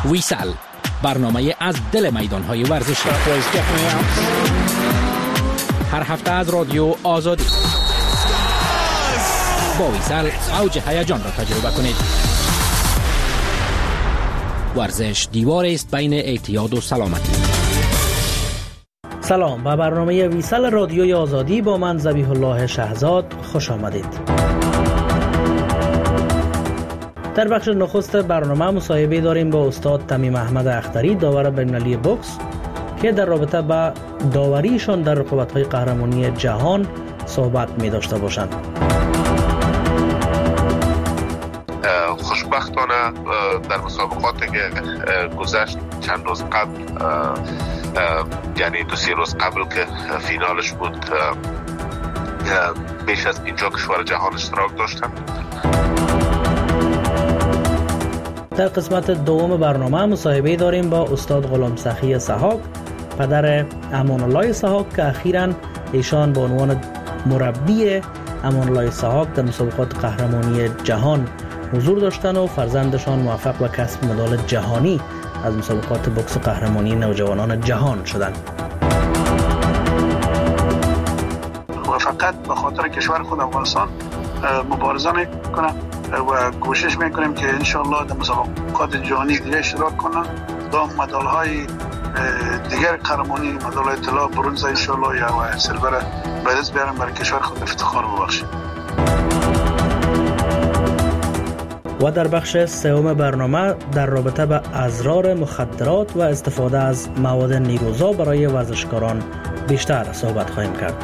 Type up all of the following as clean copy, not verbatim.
ویسل، برنامه از دل میدان‌های ورزشی. هر هفته از رادیو آزادی. با ویسل اوج هیجان را تجربه کنید. ورزش دیوار است بین اعتیاد و سلامتی. سلام، به برنامه ویسل رادیوی آزادی با من ذبیح الله شهزاد خوش آمدید. در بخش نخست برنامه مصاحبه داریم با استاد تمیم احمد اختری، داور بین‌المللی بوکس، که در رابطه با داوریشان در رقابت‌های قهرمانی جهان صحبت می داشته باشند. خوشبختانه در مسابقاتی که گذشت چند روز قبل، یعنی 2-3 روز قبل که فینالش بود، بیش از 50 کشور جهان اشتراک داشتن. در قسمت دوم برنامه مصاحبه داریم با استاد غلام سخی سحاق، پدر امان الله سحاق، که اخیراً ایشان به عنوان مربی امان الله سحاق در مسابقات قهرمانی جهان حضور داشتن و فرزندشان موفق به کسب مدال جهانی از مسابقات بوکس قهرمانی نوجوانان جهان شدند. و فقط به خاطر کشور خود افغانستان مبارزه میکنه و کوشش میکنیم که انشالله در مسابقات جهانی دیگه اشتراک کنن، تا مدال های دیگر قهرمانی، مدال های طلا، برنز انشالله یا سیلور به دست بیارن، برای کشور خود افتخار ببخشیم. و در بخش سوم برنامه در رابطه با اضرار مخدرات و استفاده از مواد نیروزا برای ورزشکاران بیشتر صحبت خواهیم کرد.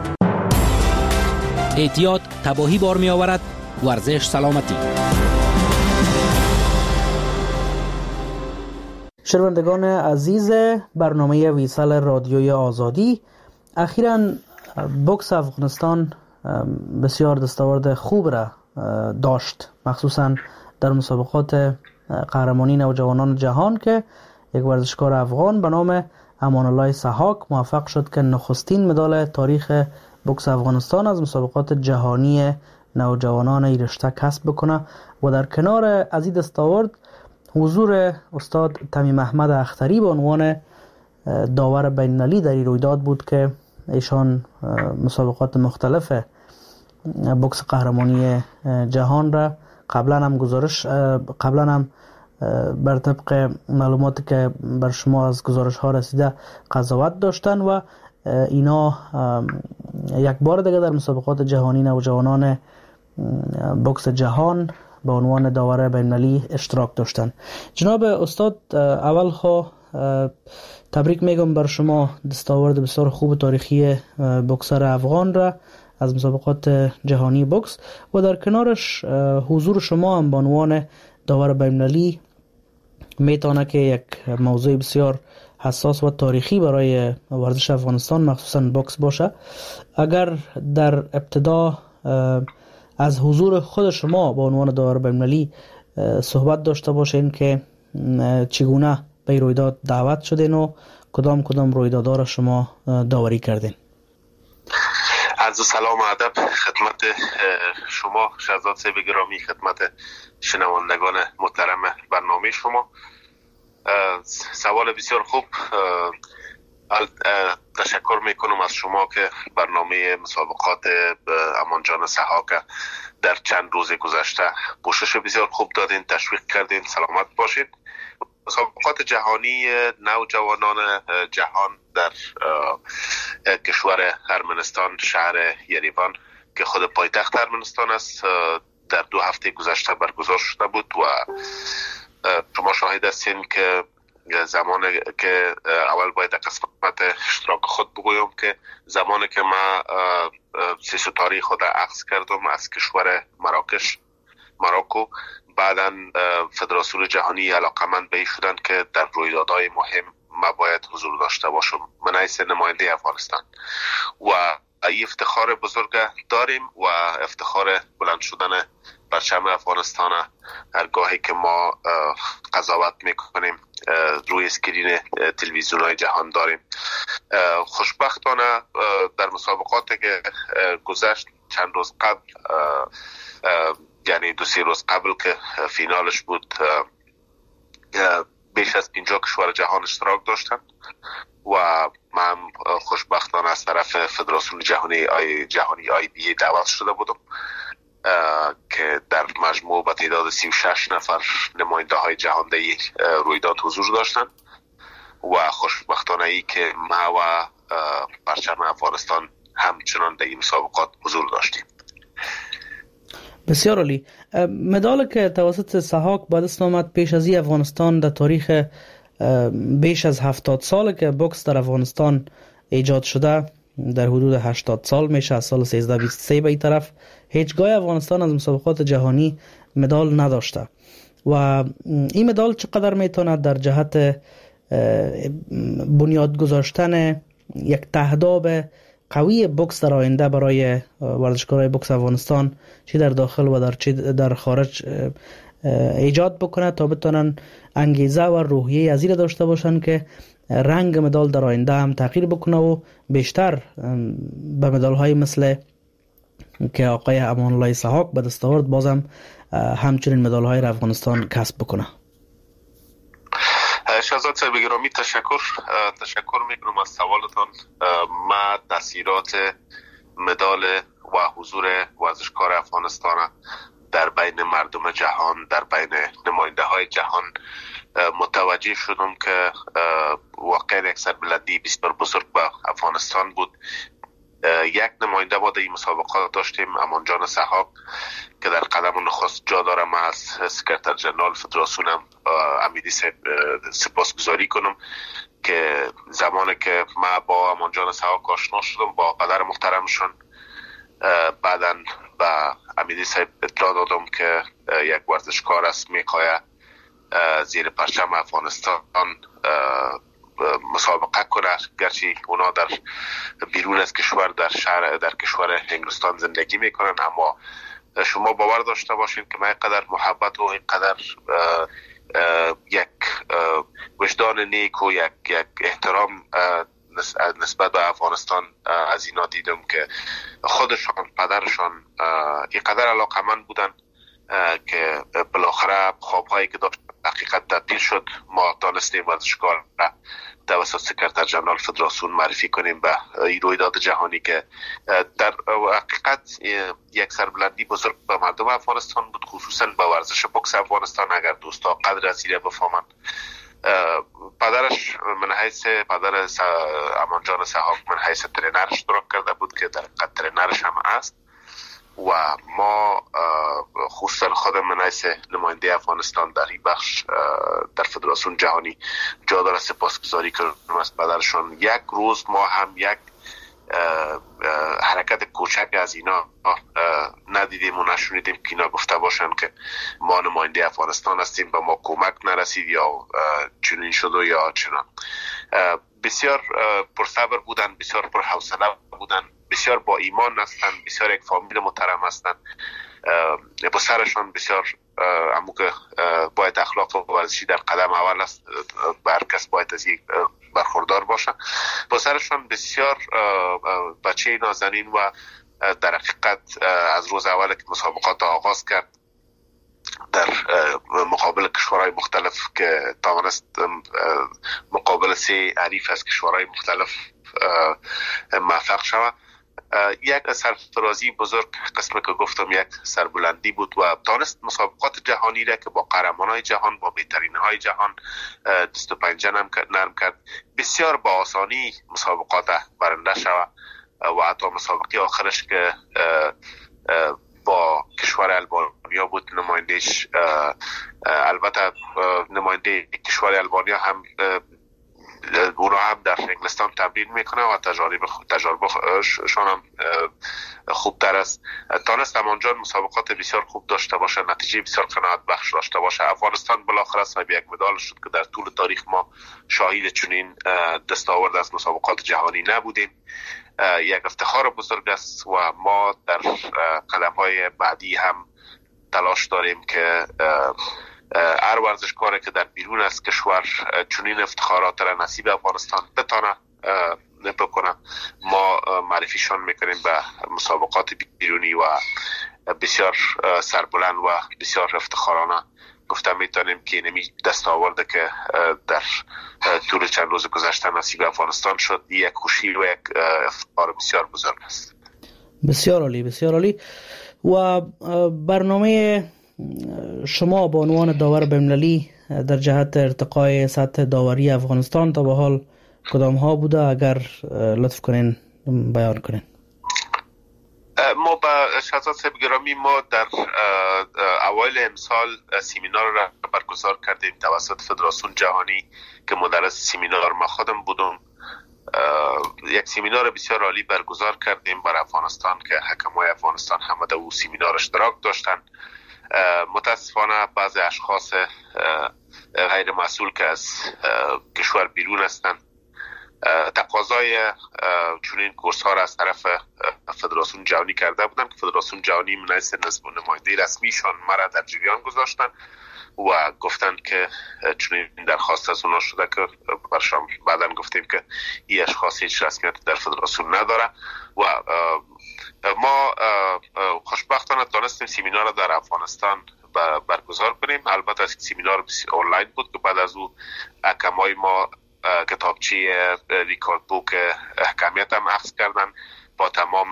اعتیاد تباهی بار می آورد، ورزش سلامتی. شنوندگان عزیز برنامه ویسل رادیوی آزادی، اخیراً بوکس افغانستان بسیار دستاورد خوب را داشت، مخصوصاً در مسابقات قهرمانی نوجوانان جهان که یک ورزشکار افغان به نام امان الله سحاق موفق شد که نخستین مدال تاریخ بوکس افغانستان از مسابقات جهانی نوجوانان این رشته کسب بکنه. و در کنار از این دستاورد حضور استاد تمیم احمد اختری به عنوان داور بین‌المللی در این رویداد بود که ایشان مسابقات مختلف بوکس قهرمانی جهان را قبلا هم بر طبق معلوماتی که بر شما از گزارش ها رسیده قضاوت داشتن و اینا یک بار دیگه در مسابقات جهانی نوجوانان بوکس جهان به عنوان داور بین‌المللی اشتراک داشتن. جناب استاد، اول تبریک میگم بر شما دستاورد بسیار خوب تاریخی بوکسر افغان را از مسابقات جهانی بوکس و در کنارش حضور شما هم به عنوان داور بین‌المللی میتونه که یک موضوع بسیار حساس و تاریخی برای ورزش افغانستان مخصوصاً بوکس باشه. اگر در ابتدا از حضور خود شما به عنوان داور بین‌المللی صحبت داشته باشین که چگونه به رویداد دعوت شدین و کدام رویدادها را شما داوری کردین. عرض سلام و ادب خدمت شما شهزاد صاحب گرامی، خدمت شنوندگان محترم برنامه شما. سوال بسیار خوب. تشکر میکنم از شما که برنامه مسابقات امان جان سحاق در چند روز گذشته پوشش بسیار خوب دادین، تشویق کردین. سلامت باشید. مسابقات جهانی نوجوانان جهان در کشور ارمنستان، شهر یریوان که خود پایتخت ارمنستان است، در 2 هفته گذشته برگزار شده بود و شما شاهد هستین که زمانی که اول باید قسمت اشتراک خود بگویم که زمانی که ما 3 ستاره خود عکس کردم از کشور مراکو، بعداً فدراسیون جهانی علاقمند به این شدن که در رویدادهای مهم ما باید حضور داشته باشم من حیث نماینده افغانستان و این افتخار بزرگ داریم و افتخار بلند شدن پرچم افغانستان هرگاهی که ما قضاوت میکنیم روی اسکرین تلویزیون‌های جهان داریم. خوشبختانه در مسابقاتی که گذشت چند روز قبل، یعنی 2-3 روز قبل که فینالش بود، بیش از 50 کشور جهان اشتراک داشتند و من خوشبختانه از طرف فدراسیون جهانی IBA دعوت شده بودم که در مجموع به تعداد 36 نفر نماینده های جهاندهی رویداد حضور داشتند و خوشبختانه ای که ما و پرچم افغانستان همچنان در این مسابقات حضور داشتیم. بسیار عالی. مدال که توسط سحاق به دست آمد پیش از این افغانستان در تاریخ بیش از 70 سال که بوکس در افغانستان ایجاد شده، در حدود 80 سال میشه، از سال 1323 به این طرف هیچگاه افغانستان از مسابقات جهانی مدال نداشته و این مدال چقدر میتونه در جهت بنیاد گذاشتن یک تهداب قوی بوکس در آینده برای ورزشکارای بوکس افغانستان چی در داخل و در خارج ایجاد بکنه تا بتونن انگیزه و روحیه از این داشته باشن که رنگ مدال در آینده هم تغییر بکنه و بیشتر به مدال های مثل که آقای امان الله سحاق به دست آورد بازم همچنین مدال های افغانستان کسب بکنه. شهزاد صاحب گرامی تشکر میکنم از سوالتان. ما تاثیرات مدال و حضور ورزشکار افغانستان در بین مردم جهان، در بین نماینده های جهان متوجه شدم که واقعا یک سربلندی بسیار بزرگ به افغانستان بود. یک نماینده ما در این مسابقات داشتیم، امان جان سحاق، که در قدم نخست جا دارم. من از سکرتر جنرال فدراسیونم امیدی سپاسگزاری کنم که زمانی که ما با امان جان سحاق آشنا شدم با قدر محترمشون، بعداً با امیدی صاحب اطلاع دادم که یک ورزشکار است میخواه زیر پرچم افغانستان مسابقه کنه، گرچه اونا در بیرون از کشور در کشور انگلستان زندگی میکنن، اما شما باور داشته باشین که من اینقدر محبت و اینقدر یک وجدان نیک و یک احترام نسبت به افغانستان از اینا دیدم که خودشان پدرشان اینقدر علاقمند بودن که بالاخره خوابهایی که داشت حقیقت تبدیل شد. ما دانستیم ورزشکار را توسط سکرتر جنرال فدراسیون معرفی کنیم به رویداد جهانی که در حقیقت یک سربلندی بزرگ به مردم افغانستان بود، خصوصا به ورزش بوکس افغانستان. اگر دوستا قدر از این بفهمن، پدرش من حیث پدر امان جان سحاق من حیث ترینر اشتراک کرده بود که در قد ترینرش هم است و ما خصوصا خودم من حیث نماینده افغانستان در این بخش در فدراسیون جهانی جا داره سپاسگزاری کنم از پدرشان. یک روز ما هم یک حرکت کوچک از اینا ندیدیم و نشونیدیم که اینا گفته باشن که ما نماینده افغانستان هستیم، به ما کمک نرسید یا چنین شد و یا چنان. بسیار پرصبر بودن، بسیار پرحوصله بودن، بسیار با ایمان هستند، بسیار یک فامیل محترم هستند. پسرشان بسیار امو که باید اخلاق و ورزشی در قدم اول است، هر کس باید از یک برخوردار باشه. پسرشان بسیار بچه نازنین و در حقیقت از روز اول که مسابقات آغاز کرد در مقابل کشورهای مختلف که توانست مقابل 3 حریف از کشورهای مختلف موفق شود، یک سرفرازی بزرگ، قسمی که گفتم یک سربلندی بود و دانست مسابقات جهانی را که با قهرمانای جهان، با بهترین های جهان دست و پنجه نرم کرد، بسیار با آسانی مسابقات برنده شود و حتی مسابقه آخرش که با کشور البانیا بود، نمایندهش البته نماینده کشور البانیا هم اونا هم در انگلستان تمرین میکنه و تجربه شون هم خوبتر است. تانست امانجان مسابقات بسیار خوب داشته باشه، نتیجه بسیار قناعت بخش داشته باشه. افغانستان بالاخره صاحب یک مدال شد که در طول تاریخ ما شاهد چنین دستاورد از مسابقات جهانی نبودیم. یک افتخار بزرگ است و ما در قدم های بعدی هم تلاش داریم که هر ورزشکاری که در بیرون از کشور چنین افتخارات را نصیب افغانستان بتانه بکنه، ما معرفیشان میکنیم به مسابقات بیرونی و بسیار سربلند و بسیار افتخارانه گفتم میتونیم که اینمی دستاورده که در طول چند روز گذشته نصیب افغانستان شد یک خوشی و یک افتخار بسیار بزرگ است. بسیار عالی، بسیار عالی. و برنامه شما به عنوان داور بین‌المللی در جهت ارتقای سطح داوری افغانستان تا به حال کدام ها بوده؟ اگر لطف کنین بیان کنین. ما با شهزاد صاحب گرامی ما در اوایل امسال سیمینار را برگزار کردیم توسط فدراسیون جهانی که مدرس سیمینار ما خودم بودم. یک سیمینار بسیار عالی برگزار کردیم برای افغانستان که حکمای افغانستان همه در اون سیمینار اشتراک داشتن. متاسفانه بعضی اشخاص غیر مسئول که از کشور بیرون هستند تقاضای چنین کورس ها را از طرف فدراسیون جهانی کرده بودند که فدراسیون جهانی نزد نماینده رسمیشان مرا در جریان گذاشتن و گفتند که چنین درخواست از اونا شده که برشان بعداً گفتیم که این اشخاص هیچ رسمیت در فدراسیون نداره و ما خوشبختانه تانستیم سیمینار را در افغانستان برگزار کنیم. البته سیمینار آنلاین بود که بعد از او حکمای ما کتابچه ریکارد بوک حکمیت هم اخذ کردن با تمام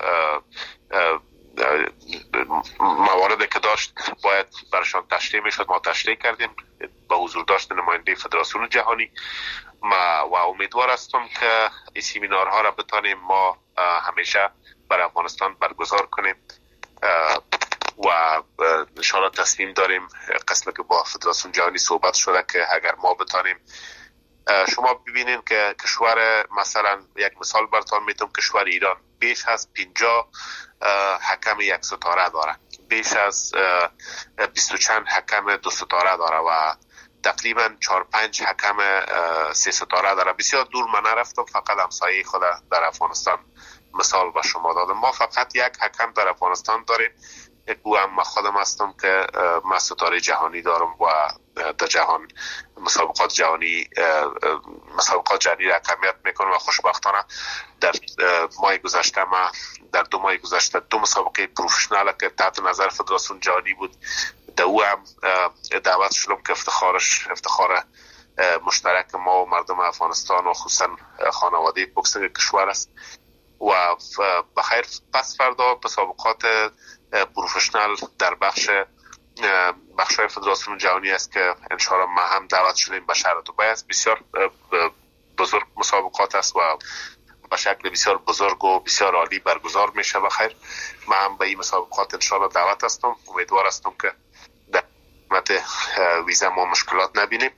مواردی که داشت باید برشان تشریح میشد. ما تشریح کردیم با حضور داشت نماینده فدراسیون جهانی. و امیدوار هستم که این سیمینارها را بتانیم ما همیشه برای افغانستان برگزار کنیم و انشاءالله تصمیم داریم قسمت که با فدراسیون جهانی صحبت شده که اگر ما بتانیم شما ببینید که کشور مثلا یک مثال براتون میتونم کشور ایران بیش از 50 حکم یک ستاره داره، بیش از 20 چند حکم 2 ستاره داره و تقریبا 4-5 حکم 3 ستاره داره. بسیار دور من نرفتم، فقط همسایه خود در افغانستان مثال به شما دادم. ما فقط یک حکم در افغانستان داریم، او هم خودم هستم که من ستاره جهانی دارم و در جهان مسابقات جهانی را حکمیت میکنم و خوشبختانه در ماه گذشته ما در 2 ماه گذشته 2 مسابقه پروفشنال که تحت نظر فدراسیون جهانی بود در او هم دعوت شدم که افتخار مشترک ما و مردم افغانستان و خصوصا خانواده بوکسینگ کشور است و بخیر پس فردا مسابقات پروفشنال در بخشای فدراسیون جهانی است که انشاءالله ما هم دعوت شدیم به شهر دبی است. بسیار بزرگ مسابقات است و به شکل بسیار بزرگ و بسیار عالی برگزار میشه. بخیر ما هم به این مسابقات انشاءالله دعوت هستم. امیدوار هستم که در قسمت ویزا ما مشکلات نبینیم.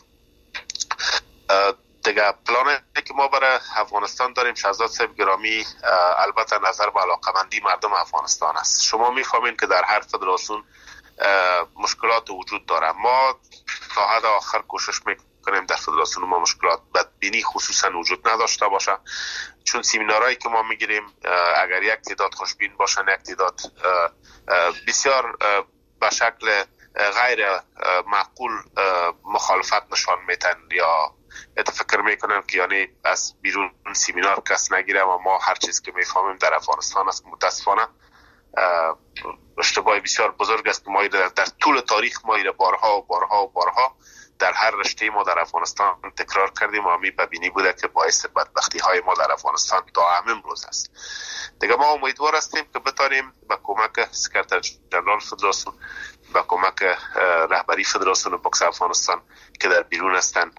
دیگه پلانی که ما برای افغانستان داریم شهزاد صاحب گرامی البته نظر به علاقمندی مردم افغانستان است. شما میفهمین که در هر فدراسیون مشکلات وجود داره. ما تا حد آخر کوشش میکنیم در فدراسیون ما مشکلات بدبینی خصوصا وجود نداشته باشه، چون سیمینارهایی که ما میگیریم اگر یک تعداد خوشبین باشن یک تعداد بسیار به شکل غیر معقول مخالفت نشان میتن یا فکر میکنم که یعنی از بیرون سیمینار کس نگیره و ما هر چیز که میفهمیم در افغانستان است. متاسفانه اشتباه بسیار بزرگ است که ما در طول تاریخ ما بارها در هر رشته ما در افغانستان تکرار کردیم و همی ببینی بوده که باعث بدبختی های ما در افغانستان تا امروز است. دیگه ما امیدوار هستیم که بتانیم با کمک سکرتر جنرال فدراسیون، با کمک رهبری فدراسیون بوکس افغانستان که در بیرون هستن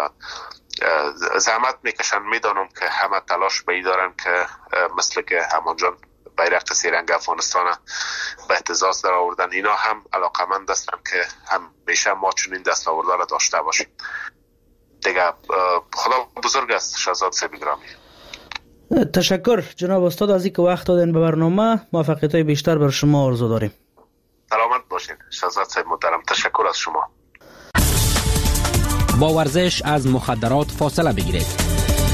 زحمت میکشن. میدانم که همه تلاش به این دارن که مثل که همان جان بیرق سیرنگ افغانستان به اهتزاز در آوردن، اینا هم علاقمند هستن که همیشه ما چنین دستاوردها را داشته باشیم. دیگه خدا بزرگ است شهزاد صاحب گرامی. تشکر جناب استاد از اینکه وقت دادین به برنامه. موفقیت‌های بیشتر بر شما آرزو داریم. سلامت باشین شهزاد صاحب محترم. تشکر از شما. با ورزش از مخدرات فاصله بگیرید.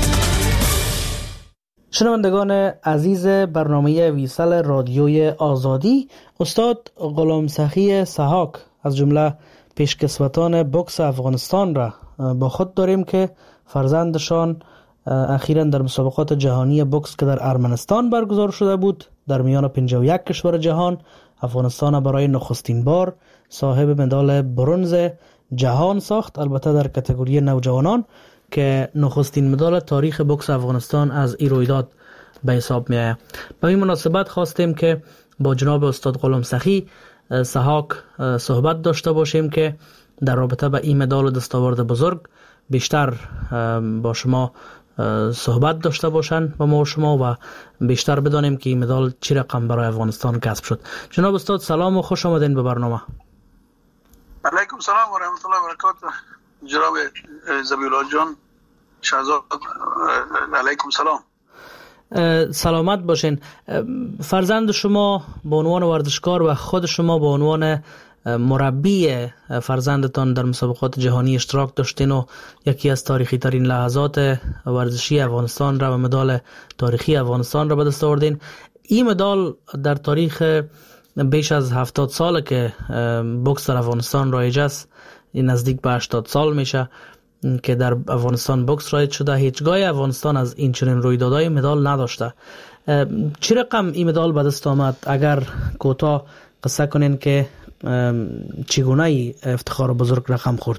شنوندگان عزیز برنامه ویسال رادیوی آزادی، استاد غلام سخی سحاک از جمله پیشکسوتان بوکس افغانستان را با خود داریم که فرزندشان اخیراً در مسابقات جهانی بوکس که در ارمنستان برگزار شده بود در میان 51 کشور جهان افغانستان برای نخستین بار صاحب مدال برنز جهان ساخت، البته در کاتگوری نوجوانان که نخستین مدال تاریخ بوکس افغانستان از این رویداد به حساب می آید. به این مناسبت خواستیم که با جناب استاد غلام سخی سحاک صحبت داشته باشیم که در رابطه به این مدال و دستاورد بزرگ بیشتر با شما صحبت داشته باشن با ما و شما و بیشتر بدانیم که این مدال چی رقم برای افغانستان کسب شد. جناب استاد سلام و خوش آمدین به برنامه. علیکم سلام و رحمت الله و برکاته. جناب زبیرالله جان شهزاد، علیکم سلام. سلامت باشین. فرزند شما به عنوان ورزشکار و خود شما به عنوان مربی فرزندتان در مسابقات جهانی اشتراک داشتین و یکی از تاریخی ترین لحظات ورزشی افغانستان را و مدال تاریخی افغانستان را به دست آوردین. این مدال در تاریخ بیش از 70 ساله که بوکس در افغانستان رایج است، این نزدیک به 80 سال میشه که در افغانستان بوکس رایج شده، هیچگاه افغانستان از این چنین رویدادهای مدال نداشته. چه رقم این مدال به دست آمد؟ اگر کوتاه قصه کنین که چگونه ای افتخار بزرگ رقم خورد؟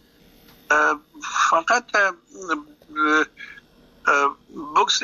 فقط بوکس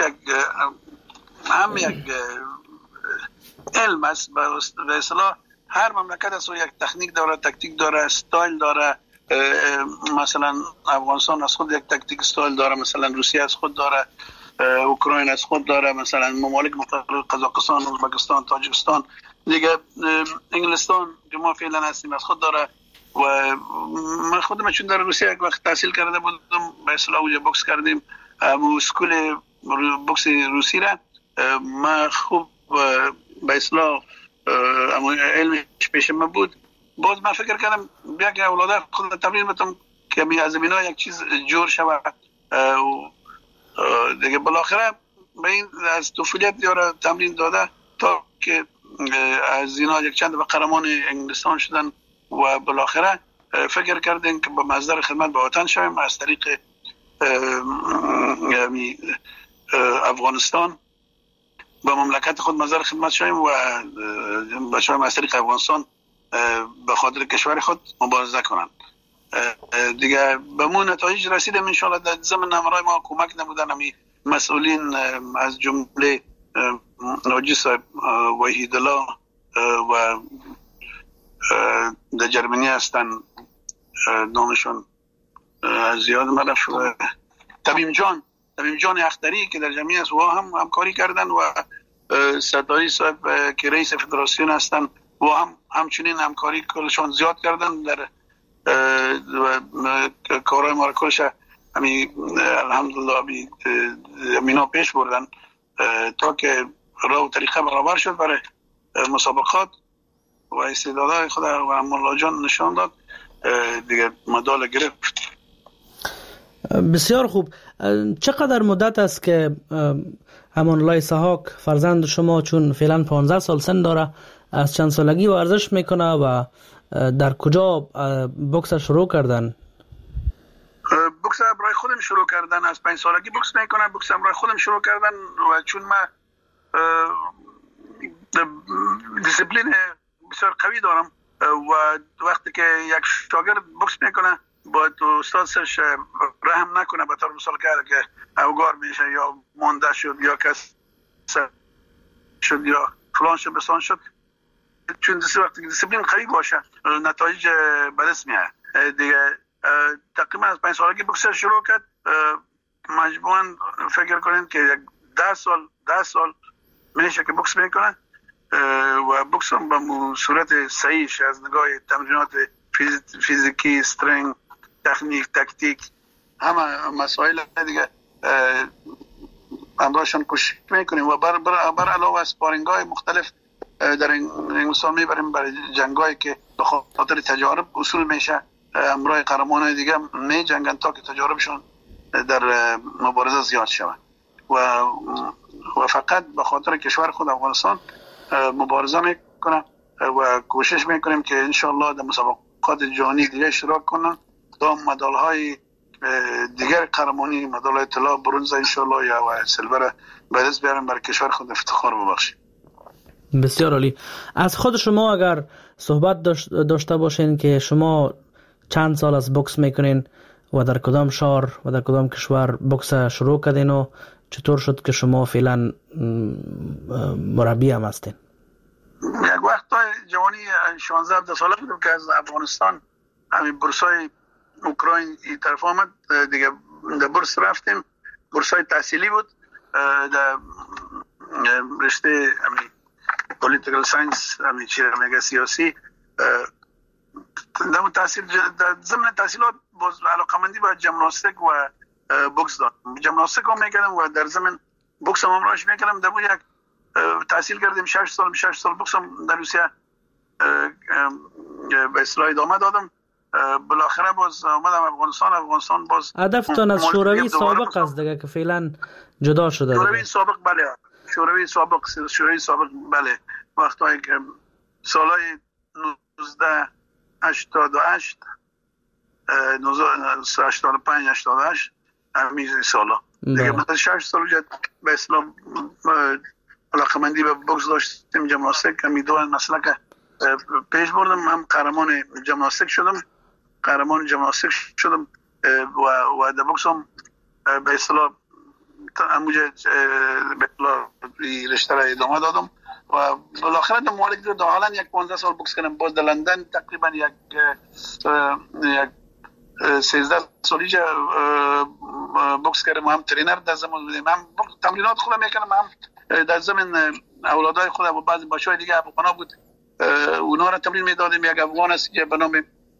یک علم است. به اصطلاح هر مملکت از یک تکنیک داره، تکتیک داره، استایل داره. مثلا افغانستان از خود یک تکتیک استایل داره، مثلا روسیه از خود داره، اوکراین از خود داره، مثلا ممالک مختلف قزاقستان، ازبکستان، تاجیکستان دیگه، انگلستان که ما فعلا هستیم از خود داره. و من خودم چون در روسیه یک وقت تحصیل کرده بودم، به اصطلاح اونجا بوکس کردیم، اسکول بوکس روسی را ما خوب به اصطلاح علمش پیش من بود. باز من فکر کردم بیا که اولاده خود تمرین بتم که می از اینا یک چیز جور شود. دیگه بالاخره به این از طفولیت یارو تمرین داده تا که از اینا یک چند قهرمان انگلستان شدن و بالاخره فکر کردیم که با مصدر خدمت به وطن شویم، از طریق افغانستان با مملکت خود مصدر خدمت شویم و بچه‌ها از طریق افغانستان به خاطر کشور خود مبارزه کنند. دیگه به مون نتایج رسیدیم. ان شاء الله در زمین همراه ما کمک نمودن همی مسئولین از جمله ناجی صاحب، وحید الله و در جرمنی هستن، نامشون زیاد ملف، تمیم جان اختری که در جمعی است و هم همکاری کردن و ستاری صاحب که رئیس فدراسیون هستن و همچنین همکاری کلشان زیاد کردن در کارهای ما را کلش الحمدلله مینا پیش بردن تا که راه و طریقه برابر شد برای مسابقات و استعدادهای خود و مولا جان نشان داد، دیگه مدال گرفت. بسیار خوب. چقدر مدت است که امان الله سحاک فرزند شما، چون فعلا 15 سال سن داره، از چند سالگی ورزش میکنه و در کجا بوکس شروع کردن؟ بوکس برای خودم شروع کردن، از 5 سالگی بوکس میکنم. بوکس برای خودم شروع کردن و چون من دیسپلین بسیار قوی دارم و وقتی که یک شاگرد بوکس میکنه باید استاد سرش رحم نکنه به طور مثال که اوگار میشه یا مانده شد یا کس شد یا فلان شد بسان شد، چون وقتی دیسپلین قوی باشه نتایج به دست میاد. دیگه تقریبا از 5 سالگی بوکس شروع کرد. مجموعاً فکر کنید که 10 سال میشه که بوکس میکنه و بوکس هم به صورت صحیحش از نگاه تمرینات فیزیکی، استرنگ، تکنیک، تکتیک، همه مسائل دیگه همراهشان کوشش میکنیم و بر علاوه اسپارینگ‌های مختلف در انگلستان میبریم برای جنگایی که به خاطر تجارب اصول میشه. همراه قهرمانای دیگه می جنگن تا که تجاربشون در مبارزه زیاد شود و فقط به خاطر کشور خود افغانستان مبارزه میکنه و کوشش میکنیم که انشالله در مسابقات جهانی دیگه اشتراک کنن تا مدال های دیگر قهرمانی، مدال های طلا، برنز انشالله یا سیلور به دست بیارن برای کشور خود افتخار ببخشیم. بسیار عالی. از خود شما اگر صحبت داشته باشین که شما چند سال از بوکس میکنین و در کدام شهر و در کدام کشور بوکس شروع کردین و چطور شد که شما فعلا مربی هم هستین؟ یک وقت جوانی 16-17 ساله بودم که از افغانستان همین بورسای اوکراین این طرف آمد دیگه. در بورس رفتیم، بورسای تحصیلی بود در رشته همین پولیتیکال ساینس، همین چیز میگه سیاسی. در تحصیل در ضمن تحصیلات باز علاقمندی به ژیمناستیک و بوکس داشتم. ژیمناستیک هم میکردم و در ضمن بوکس هم امراش میکردم. در یک تحصیل کردیم 6 سال بوکس هم در روسیه به اصطلاح ادامه دادم. بالاخره باز اومدم افغانستان باز. هدفتان از شوروی سابق است دیگه که فعلا جدا شده؟ شوروی سابق بله، شوروی سابق بله. وقتی که سالهای 1988 85 88 همین سالا دیگه مثلا 6 سال به اصطلاح علاقمندی به بوکس داشتیم. ژیمناستیک همین دو مسئله که پیش بردم. هم قهرمان ژیمناستیک شدم و در بوکس هم به اصطلاح همونجا به اصطلاح رشته را ادامه دادم و بالاخره در مالک در حالا یک 15 سال بوکس کردم. باز در لندن تقریبا یک 13 سالی بوکس کردم. هم ترینر در زمان بودیم، هم تمرینات خودم میکنم، هم در زمان اولادای خودم و بعضی بچهای دیگه افغانا بود اونا را تمرین میدادیم. یک افغان است که به نام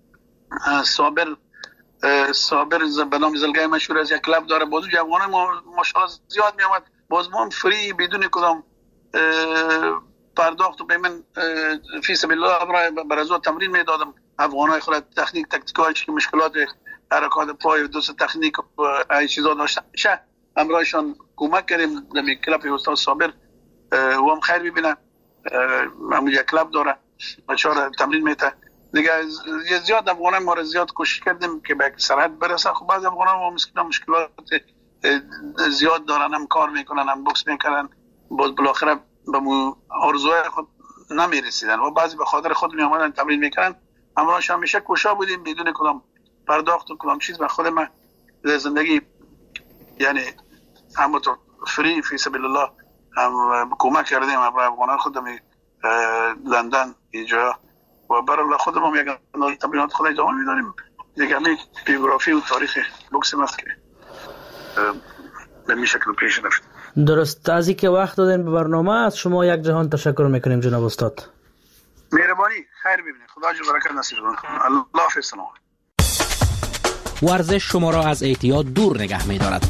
صابر به نام زلگای مشهور از یک کلاب داره. بازو جوانان ماشاءالله زیاد می آمد. باز ما فری بدون کدام پرداخت و پیمن فی سبیل الله برای تمرین میدادم. افغانای خود تکنیکایی که مشکلات حرکات پای و دوست تکنیک و این چیزا داشتن میشه همراهشان کمک کردیم. در کلاب استاد صابر و هم خیر ببینه همونجا کلاب داره بچه‌ها تمرین میده دیگه. زیاد افغانان ما را زیاد کوشش کردیم که به سرحد برسه. خب بعضی افغانان ما مشکلات زیاد دارن، هم کار میکنن هم بوکس میکنن، باز بالاخره به آرزوهای خود نمیرسیدن و بعضی به خاطر خود می آمدن تمرین میکنن. همراهش همیشه کوشا بودیم بدون کدام پرداخت و کدام چیز. و خود من زندگی یعنی همونطور فری فی سبیل الله هم کمک کردیم برای افغانان خودم لندن اینجا و برای خودم یک تمرینات خود ادامه میداریم دیگه. همین بیوگرافی و تاریخ بوکس است که به این شکل پیش رفت. درست. از اینکه وقت دادین به برنامه از شما یک جهان تشکر میکنیم جناب استاد. مهربانی، خیر ببینید. خدا جو برکت نصیب کنه. الله حافظ. سلام. ورزش شما را از اعتیاد دور نگه می‌دارد.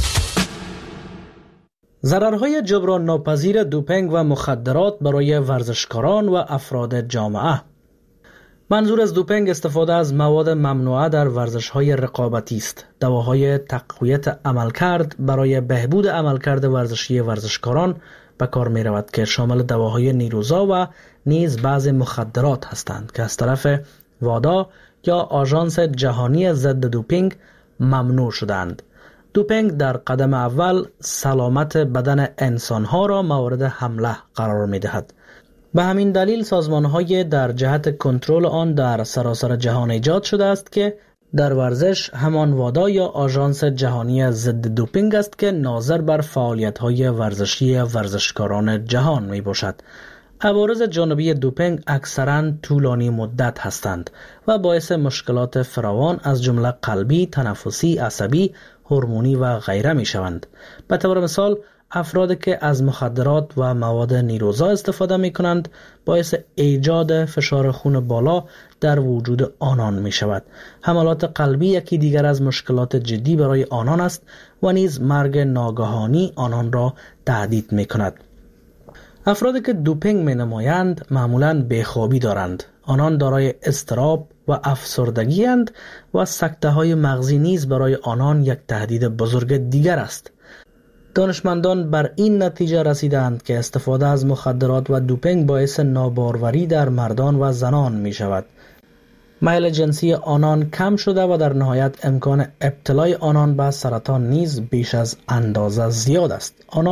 ضررهای جبران ناپذیر دوپینگ و مخدرات برای ورزشکاران و افراد جامعه. منظور از دوپینگ استفاده از مواد ممنوعه در ورزش‌های رقابتی است. دواهای تقویت عملکرد برای بهبود عملکرد ورزشی ورزشکاران به کار می رود که شامل دواهای نیروزا و نیز بعض مخدرات هستند که از طرف وادا یا آژانس جهانی ضد دوپینگ ممنوع شدند. دوپینگ در قدم اول سلامت بدن انسانها را مورد حمله قرار می دهد. به همین دلیل سازمان‌های در جهت کنترل آن در سراسر جهان ایجاد شده است که در ورزش همان وادا یا آژانس جهانی ضد دوپینگ است که ناظر بر فعالیت‌های ورزشی ورزشکاران جهان میباشد. عوارض جانبی دوپینگ اکثراً طولانی مدت هستند و باعث مشکلات فراوان از جمله قلبی، تنفسی، عصبی، هورمونی و غیره میشوند. به طور مثال افرادی که از مخدرات و مواد نیروزا استفاده می کنند باعث ایجاد فشار خون بالا در وجود آنان می شود. حملات قلبی یکی دیگر از مشکلات جدی برای آنان است و نیز مرگ ناگهانی آنان را تهدید می کند. افرادی که دوپینگ می نمایند معمولاً بیخوابی دارند. آنان دارای اضطراب و افسردگی اند و سکته های مغزی نیز برای آنان یک تهدید بزرگ دیگر است. دانشمندان بر این نتیجه رسیدند که استفاده از مخدرات و دوپینگ باعث ناباروری در مردان و زنان می شود. میل جنسی آنان کم شده و در نهایت امکان ابتلای آنان به سرطان نیز بیش از اندازه زیاد است. آنان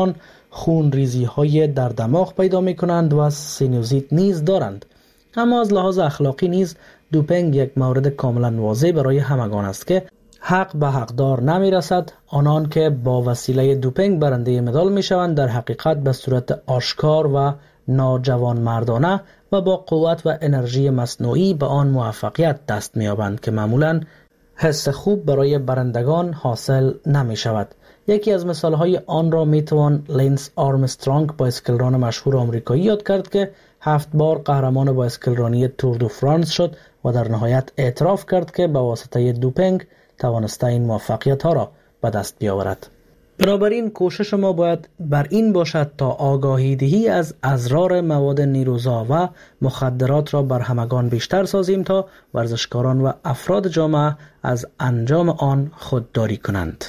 خون ریزی های در دماغ پیدا می کنند و سینوزیت نیز دارند. اما از لحاظ اخلاقی نیز دوپینگ یک مورد کاملا واضح برای همگان است که حق به حقدار نمی رسد. آنان که با وسیله دوپینگ برنده مدال می شوند در حقیقت به صورت آشکار و ناجوان مردانه و با قوت و انرژی مصنوعی به آن موفقیت دست می یابند که معمولا حس خوب برای برندگان حاصل نمی شود. یکی از مثالهای آن را می توان لنس آرمسترانگ بایسکلران مشهور آمریکایی یاد کرد که 7 بار قهرمان بایسکلرانی تور دو فرانس شد و در نهایت اعتراف کرد که به واسطه دوپینگ توانسته این موفقیت ها را به دست بیاورد. بنابراین کوشش ما باید بر این باشد تا آگاهی دهی از اضرار مواد نیروزا و مخدرات را بر همگان بیشتر سازیم تا ورزشکاران و افراد جامعه از انجام آن خودداری کنند.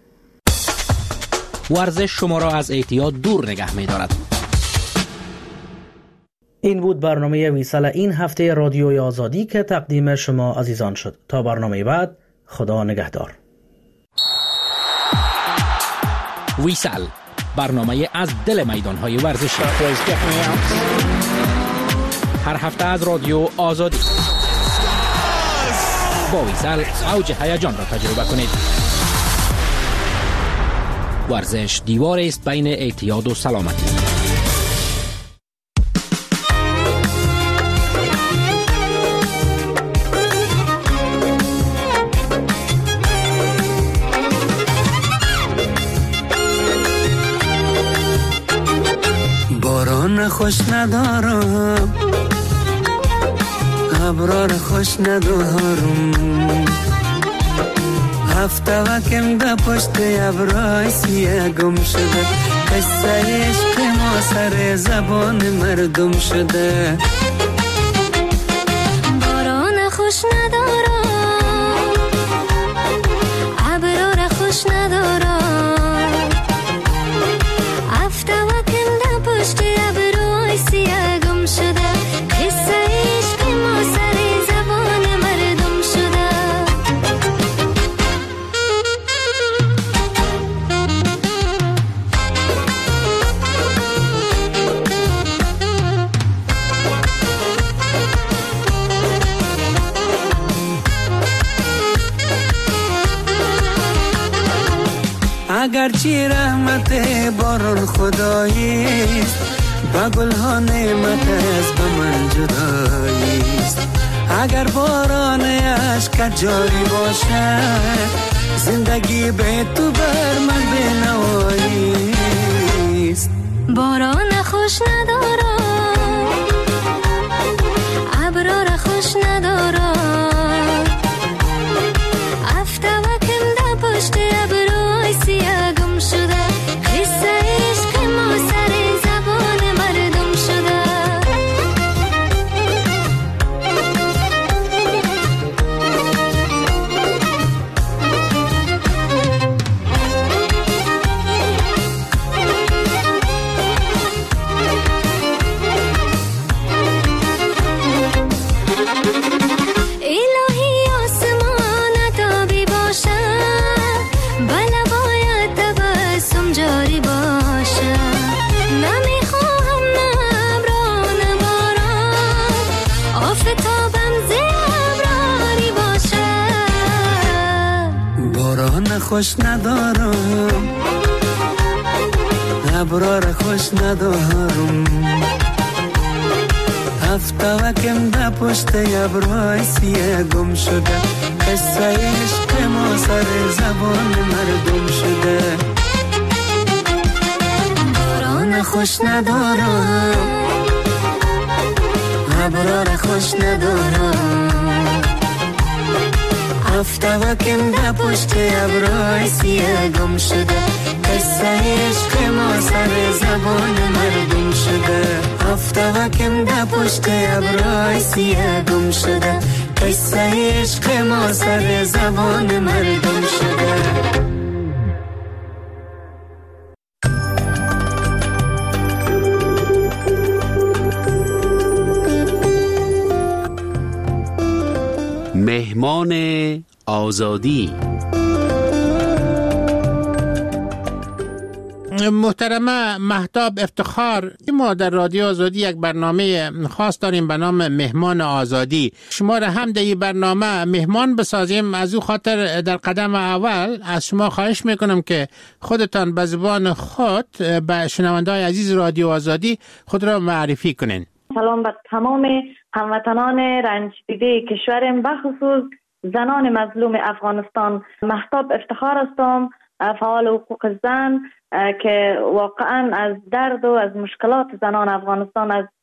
ورزش شما را از اعتیاد دور نگه می دارد. این بود برنامه ویسال این هفته رادیوی آزادی که تقدیم شما عزیزان شد. تا برنامه بعد، خدا نگهدار. ویسال، برنامه از دل میدانهای ورزشی. هر هفته از رادیو آزادی. با ویسال اوج هیجان را تجربه کنید. ورزش دیواری است بین اعتیاد و سلامتی. باران خوش ندارم، ابرار خوش ندارم، هفته وکم ده پشت ابرای سیه گم شده، قصه عشق ما سر زبان مردم شده. باران خوش ندارم، ابرار خوش ندارم، هفته وکم ده پشت ابرای سیه گم شده، قصه عشق ما سر زبان مردم شده. اگرچه رحمت باران خداییست، با گلها نعمت از به من جداییست. اگر باران عشق جاری باشد، زندگی به تو بر من بنواییست. باران خوش ندارم، ابرار خوش ندارم، هفته وکم ده پشت ابرای سیه گم شده، قصه عشق ما سر زبان مردم شده. الهی آسمان تابی باشه، بله باید تبسم جاری باشه، نمیخواهم نبران باران، آفتابم زیبراری باشه. باران خوش ندارم، ابرار خوش ندارم، هفته وکم ده پشت ابرای سیه گم شده، قصه عشق ما سر زبان مردم شده. باران خوش ندارم، ابرار خوش ندارم، هفته وکم ده پشت ابرای سیه گم شده، قصه عشق ما سر زبان مردم شده. هفته وکم ده پشت ابرای سیه گم شده، قصه عشق ما سر زبان مردم شده. مهمان آزادی. محترمه مهتاب افتخار، ما در رادیو آزادی یک برنامه خاص داریم به نام مهمان آزادی. شما را هم در این برنامه مهمان بسازیم. از او خاطر در قدم اول از شما خواهش میکنم که خودتان به زبان خود به شنونده‌های عزیز رادیو آزادی خود را معرفی کنین. سلام بر تمام هموطنان رنج دیده کشورم، بخصوص زنان مظلوم افغانستان. مهتاب افتخار هستم، فعال حقوق زن که واقعا از درد و از مشکلات زنان افغانستان، از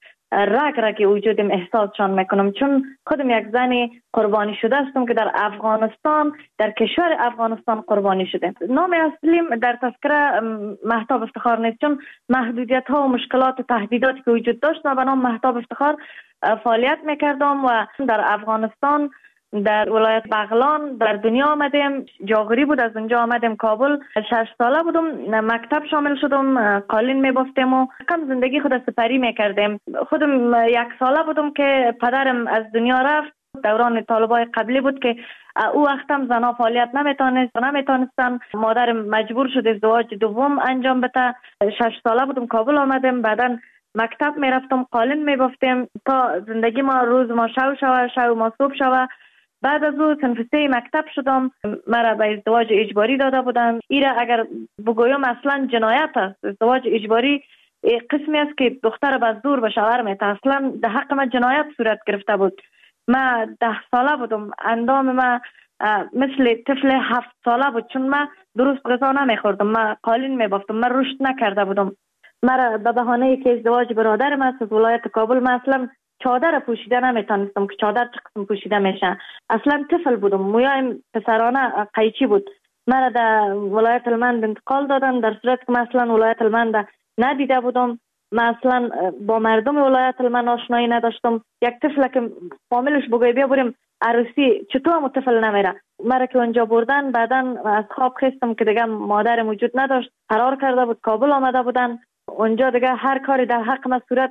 رگ وجودم احساسشان میکنم، چون خودم یک زن قربانی شده هستم که در افغانستان، در کشور افغانستان قربانی شده. نام اصلیم در تذکره مهتاب افتخار نیست، چون محدودیت ها و مشکلات و تهدیداتی که وجود داشت و به نام مهتاب افتخار فعالیت میکردم و در افغانستان در ولایت بغلان در دنیا آمدیم. جاغوری بود، از اونجا آمدیم کابل. 6 ساله بودم، مکتب شامل شدم، قالین میبافتیم و کم زندگی خود سپری میکردیم. خودم 1 ساله بودم که پدرم از دنیا رفت. دوران طالبای قبلی بود که او وقتم زنا فعالیت نمیتونستن. مادرم مجبور شد ازدواج دوم انجام بده. 6 ساله بودم کابل آمدیم، بعدا مکتب میرفتم، قالین میبافتیم تا زندگی ما روز ما شو ما صبح شوه. بعد از او صنف 3 مکتب شدم، مرا به ازدواج اجباری داده بودن. ایره اگر بگویم اصلا جنایت است. ازدواج اجباری قسمی است که دختر به زور به شوهر میته. اصلا در حق من جنایت صورت گرفته بود. من 10 ساله بودم، اندام من مثل طفل 7 ساله بود، چون من درست غذا نمیخوردم، من قالین میبافتم، من رشد نکرده بودم. مرا به بهانه که ازدواج برادرم است از ولایت کابل، من اصلا چادر پوشیده نمیتونستم که چادر چه قسم پوشیده میشه. اصلا طفل بودم، مویایم پسرانه قیچی بود. مرا در ولایت هلمند انتقال دادن، در صورت که من اصلا ولایت هلمند ندیده بودم. من اصلا با مردم ولایت هلمند آشنایی نداشتم. یک طفل که فامیلش بگوی بیا بریم عروسی، چطور هم طفل نمیره. مرا که اونجا بردن، بعدا از خواب خستم که دیگه مادر موجود نداشت، فرار کرده بود، کابل آمده بودن. اونجا دیگه هر کاری در حق من صورت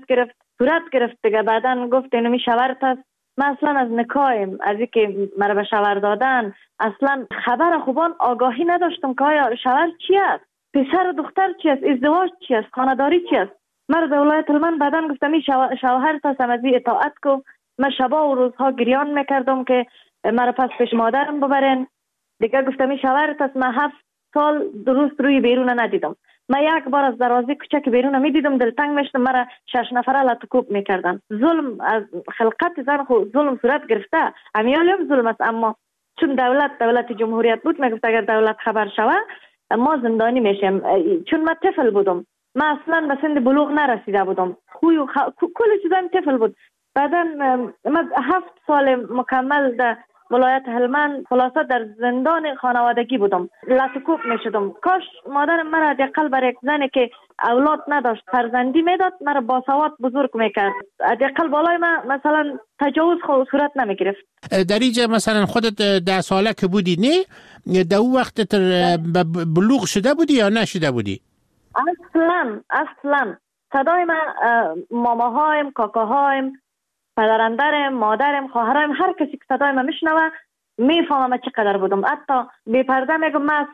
گرفت دیگه. بعدن گفت اینو می شوهرت است. من اصلا از نکایم، از اینکه مرا به شوهر دادن اصلا خبر خوبان آگاهی نداشتم که آیا شوهر چی است، پسر و دختر چی است، ازدواج چی است، خانه‌داری چی است. مرا در ولایت هلمند بعدن گفتم این شوهرت است، از این اطاعت کو. من شبا و روزها گریان میکردم که مرا پس پیش مادرم ببرن. دیگه گفتم این شوهرت است. من 7 سال درست روی بیرون ندیدم. من یک بار از دروازه کوچک بیرون میدیدم، دلتنگ میشدم. مرا 6 نفره لطکوب میکردن. ظلم از خلقت زن خو ظلم صورت گرفته، امیال هم ظلم است. اما چون دولت جمهوریت بود، میگفت اگر دولت خبر شوه ما زندانی میشیم. چون من طفل بودم، من اصلا به سن بلوغ نرسیده بودم، خوی و کل چیزام طفل بود. بعدا من 7 سال مکمل در ولایت هلمند خلاصه در زندان خانوادگی بودم، لطکوب میشدم. کاش مادرم مرا حداقل برای یک زنی که اولاد نداشت فرزندی میداد، مرا باسواد بزرگ میکرد. حداقل بالای من مثلا تجاوز صورت نمیگرفت. در اینجا مثلا خودت 10 ساله که بودی نه، در اون وقت بلوغ شده بودی یا نشده بودی؟ اصلا صدای من ماماهایم، کاکاهایم، پدرندرم، مادرم، خواهرم، هر کسی که صدای من میشنوه میفهمه من چقدر بودم. حتی بی پرده میگم من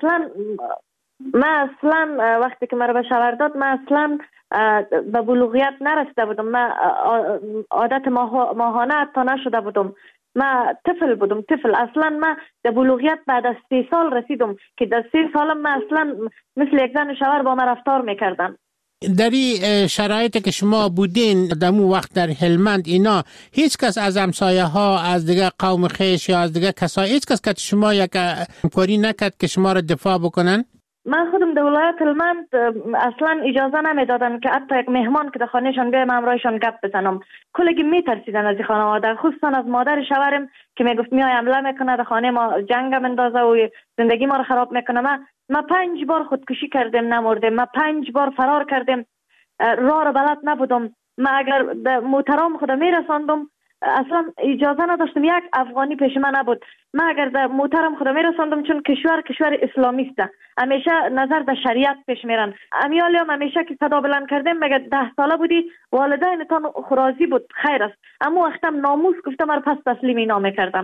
اصلا وقتی که مرا به شوهر داد من اصلا به بلوغیت نرسیده بودم. من عادت ماهانه حتی نشده بودم. من طفل بودم. اصلا من در بلوغیت بعد از 3 سال رسیدم که در 3 سالم من اصلا مثل یک زن شوهر با من رفتار میکردن. در این شرایطی که شما بودین در اون وقت در هلمند، اینا هیچ کس از همسایه ها، از دیگه قوم خیش یا از دیگه کسا، هیچ کس که شما یک همکاری نکرد که شما را دفاع بکنن؟ من خودم در ولایت هلمند اصلا اجازه نمیدادن که حتی یک مهمان که در خانهشان بیایم همراهشان گپ بزنم. کلگی میترسیدن از این خانواده، خصوصا از مادر شوهرم که میگفت میای حمله میکنه در خانه ما، جنگ اندازه و زندگی ما رو خراب میکنه. من 5 بار خودکشی کردم نمردم، من 5 بار فرار کردم، راه رو بلد نبودم. من اگر محترم خودم میرساندم اصلا اجازه نداشتم، یک افغانی پیش من نبود. من اگر در محترم خودم میرساندم، چون کشور اسلامی است، همیشه نظر در شریعت پیش میرن. امیالی هم همیشه که صدا بلند کردم میگه 10 ساله بودی والدینتان خرازی بود، خیر است. اما وقتم ناموس گفتم من پس تسلیم اینا میکردم،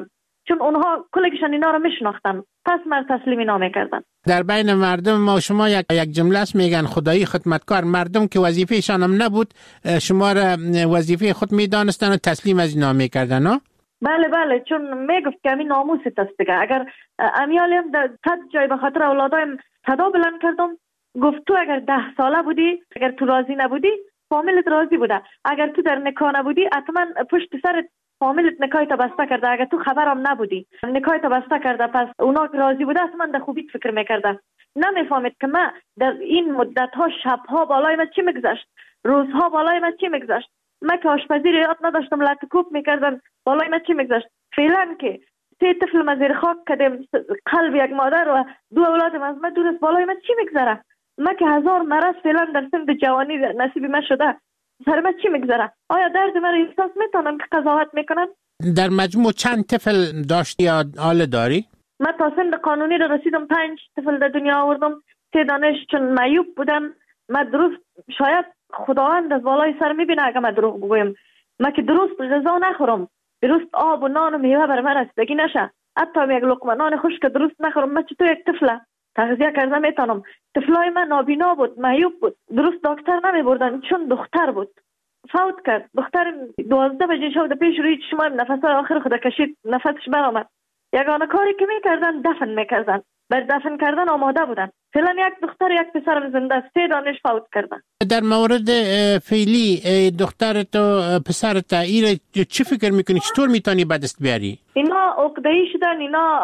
چون اونها کلشان اینا رو میشناختن، پس مرد تسلیم اینا میکردن. در بین مردم ما شما یک جمله است میگن خدایی خدمتکار، مردم که وظیفهشان هم نبود شما را وظیفه خود میدانستن و تسلیم از اینا میکردن ها؟ بله چون میگفت که همین ناموست است دیگه. اگر امیالیم در صد جای به خاطر اولادایم صدا بلند کردم، گفت تو اگر 10 ساله بودی، اگر تو راضی نبودی فامیلت راضی بوده، اگر تو در نکاح نبودی حتما پشت سرت فامیلت نکاحت بسته کرده، اگر تو خبرم نبودی نکاحت بسته کرده، پس اونا راضی بوده حتما در خوبیت فکر میکرده. نمیفهمید که من در این مدت ها شبها بالای من چی میگذشت، روزها بالای من چی میگذشت. من که آشپزی رو یاد نداشتم، لطکوب میکردن، بالای من چی میگذشت. فعلا که 3 طفل ما زیر خاک کردیم، قلب یک مادر و 2 اولادم از من دور است، بالای من چی میگذره. من که 1000 مرض فعلا در سن جوانی نصیب من شده، سر من چی میگذره. آیا درد من رو احساس میتونم که قضاوت میکنن؟ در مجموع چند طفل داشتی یا حال داری؟ من تا سن قانونی رو رسیدم 5 طفل در دنیا آوردم. 3 دانش چون معیوب بودن. من درست شاید خداوند از بالای سر میبینه اگه من دروغ بگویم. من که درست غذا نخورم، درست آب و نان و میوه بر من رسیدگی نشه، حتی یک لقمه نان خشک درست نخورم، من چطور یک طفله تغذیه کردم میتونم؟ طفلای من نابینا بود، معیوب بود، درست دکتر نمی بردن چون دختر بود. فوت کرد دختر. 12 بجه شب پیش روی چشم نفس آخر خود کشید، نفسش برآمد. یگانه کاری که میکردن دفن میکردن، بر دفن کردن آماده بودن. فعلا یک دختر یک پسرم زنده است، 3 دانش فوت کردن. در مورد فعلی دخترت و پسرت ایره چی فکر میکنی؟ چطور میتونی به دست بیاری؟ اینا عقده‌ای شدن، اینا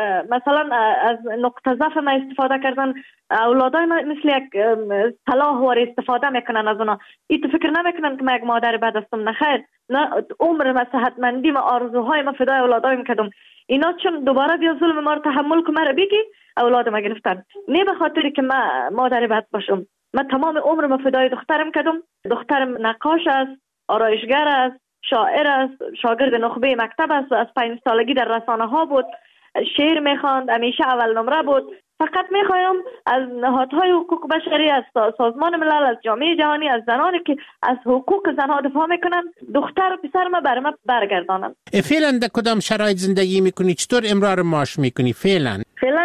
مثلا از نقطه ضعف ما استفاده کردن. اولادای ما مثل یک سلاح وار استفاده میکنن از اونا. این تو فکر نمیکنن که من یک مادر بد هستم؟ نخیر، نه، عمر ما، صحتمندی ما، آرزوهای ما فدای اولادایم کردم. اینا چون دوباره بیا ظلم ما رو تحمل که مرا بگی اولاد ما گرفتن، نه به خاطر که من مادر بد باشم. من تمام عمر ما فدای دخترم کردم. دخترم نقاش است، آرایشگر است، شاعر است، شاگرد نخبه مکتب است و از 5 سالگی در رسانه ها بود، شعر میخواند، همیشه اول نمره بود. فقط میخوایم از نهادهای حقوق بشری، از سازمان ملل، از جامعه جهانی، از زنانی که از حقوق زنها دفاع میکنن، دختر و پسر ما بر ما برگردانن. فعلا در کدام شرایط زندگی میکنی؟ چطور امرار معاش میکنی فعلا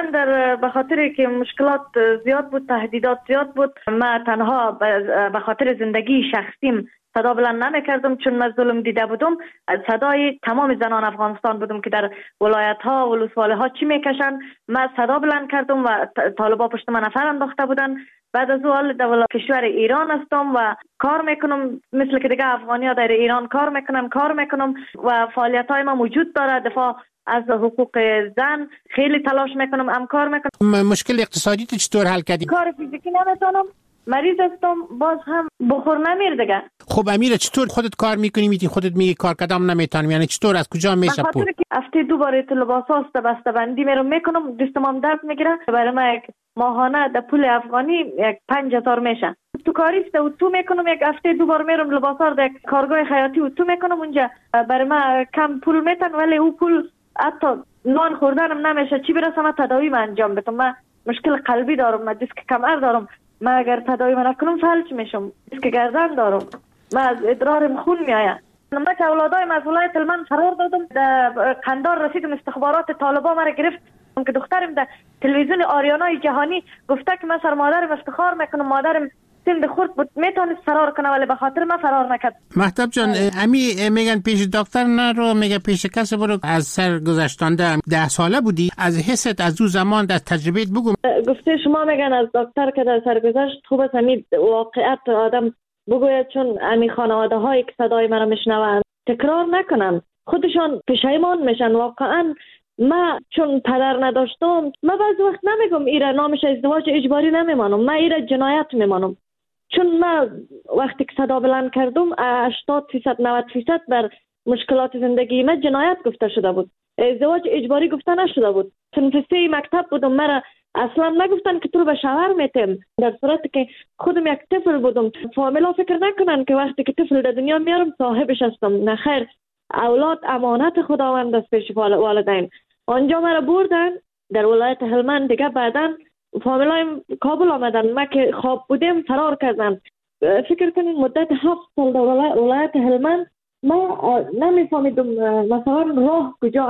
در به خاطر که مشکلات زیاد بود، تهدیدات زیاد بود، من تنها به خاطر زندگی شخصیم صدا بلند نمیکردم، چون من ظلم دیده بودم. صدای تمام زنان افغانستان بودم که در ولایت ها و ولسوالی ها چی میکشن. من صدا بلند کردم و طالبا پشت من نفر انداخته بودن. بعد از اون در کشور ایران هستم و کار میکنم مثل که دیگه افغانی ها در ایران کار میکنم و فعالیت های ما موجود داره. دفاع از حقوق زن خیلی تلاش میکنم، همکار میکنم. مشکل اقتصادی تو چطور حل کردی؟ کار فیزیکی نمیتونم، مریض هستم، باز هم بخور نمیر دیگه. خب امیره چطور خودت کار میکنی؟ میتی خودت میگی کار کردم نمیتونم، یعنی چطور؟ از کجا میشه پول؟ هفته 2 بار لباس هاست بسته بندی میکنم، دستم درد میگیره. برای من یک ماهانه در پول افغانی یک 5000 میشه. تو کاریست اتو میکنم، یک هفته 2 بار میرم لباس ها در کارگاه خیاطی اتو میکنم. اونجا برای من کم پول میتن، ولی او پول حتی نان خوردنم نمیشه. چی برسم تداوی من انجام بدم؟ من مشکل قلبی دارم، من دیسک کمر دارم. من اگر تداوی من نکنم فلج میشم. دیسک گردن دارم، من از ادرارم خون میآید. من که اولادایم از ولایت هلمند فرار دادم، در قندار رسیدم، استخبارات طالبا مرا گرفت که دخترم در تلویزیون آریانای جهانی گفته که من سر مادرم افتخار میکنم، مادرم سند خورد بود میتونست فرار کنه ولی به خاطر من فرار نکرد. مهتاب جان، امی میگن پیش دکتر نرو، میگه پیش کسی برو. از سر گذشتانده 10 ساله بودی، از حست از اون زمان در تجربیت بگو. گفته شما میگن از دکتر که در سر گذشت، خوب است همین واقعیت آدم بگوید، چون امی خانواده هایی که صدای مرا میشنوند تکرار نکنن، خودشان پشیمان میشن. واقعا ما چون پدر نداشتم، ما بعض وقت نمیگم ایره نامش ازدواج اجباری نمیمانم، ما ایره جنایت میمانم. چون ما وقتی که صدا بلند کردم 80% 90% بر مشکلات زندگی ما جنایت گفته شده بود، ازدواج اجباری گفته نشده بود. صنف 3 مکتب بودم، مرا اصلا نگفتن که تو رو به شوهر میتیم، در صورتی که خودم یک طفل بودم. فامیلا فکر نکنن که وقتی که طفل در دنیا میارم صاحبش هستم. نخیر، اولاد امانت خداوند است پیش والدین. آنجا مرا بردن در ولایت هلمند. دیگه بعدن فامیلایم کابل آمدن، ما که خواب بودیم فرار کردن. فکر کنین مدت 7 سال در ولایت هلمند ما نمیفهمیدم مثلا راه کجا است،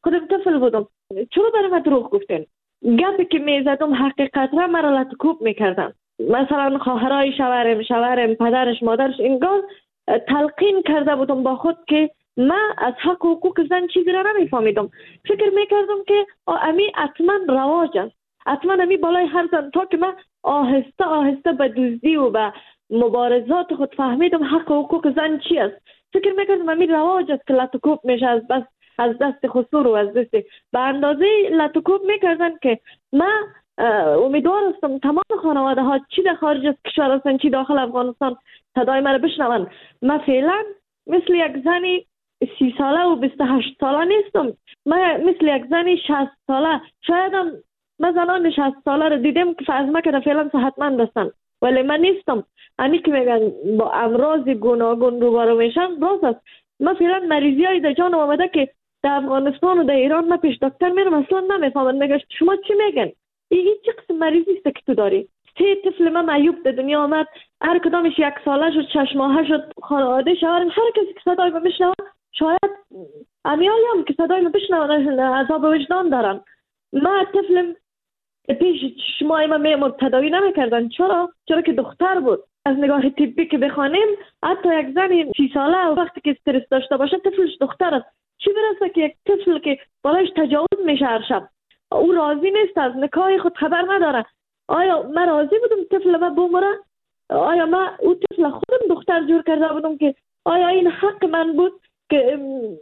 خودم طفل بودم. چرا برای من دروغ گفتین؟ گپی که میزدم حقیقت را مرا لطکوب میکردن. مثلا خواهرای شوهرم پدرش مادرش انگار تلقین کرده بودم با خود که من از حق و حقوق زن چیزی را نمیفهمیدم. فکر میکردم که امی حتما رواج است، حتما امی بالای هر زن، تا که من آهسته آهسته به دزدی و به مبارزات خود فهمیدم حق و حقوق زن چی است. فکر میکردم امی رواج است که لطکوب میشه از دست خسور و از دست به اندازه لطکوب میکردن که من امیدوار هستم تمام خانواده ها چی در خارج از کشور هستن چی داخل افغانستان صدای من بشنون. من فعلا مثل یک زنی 30 ساله و 28 ساله نیستم. من مثل یک زنی 60 ساله، شاید هم من زنان 60 ساله رو دیدم که از ما که فعلا صحتمند هستن، ولی من نیستم. امی که میگن با امراض گوناگون روبرو میشن راست است. من فعلا مریضی های در جانم آمده که در افغانستان و در ایران من پیش دکتر میرم اصلا نمیفهمم. میگه شما چی میگن؟ این چه قسم مریضی است که تو داری؟ 3 طفل من معیوب به دنیا آمد، هر کدامش 1 ساله شد 6 ماهه شد. خانواده شوهرم هر کسی که صدای من بشنوه، شاید امیالی هم که صدای من بشنوه عذاب وجدان دارن. من طفلم پیش شما من میمرد تداوی نمیکردن. چرا که دختر بود. از نگاه طبی که بخوانیم حتی یک زن 30 ساله وقتی که استرس داشته باشه طفلش دختر است، چی برسه که یک طفل که بالایش تجاوز میشه هر شب او راضی نیست، از نکاح خود خبر نداره. آیا من راضی بودم طفل من بمره؟ آیا من او طفل خودم دختر جور کرده بودم که آیا این حق من بود که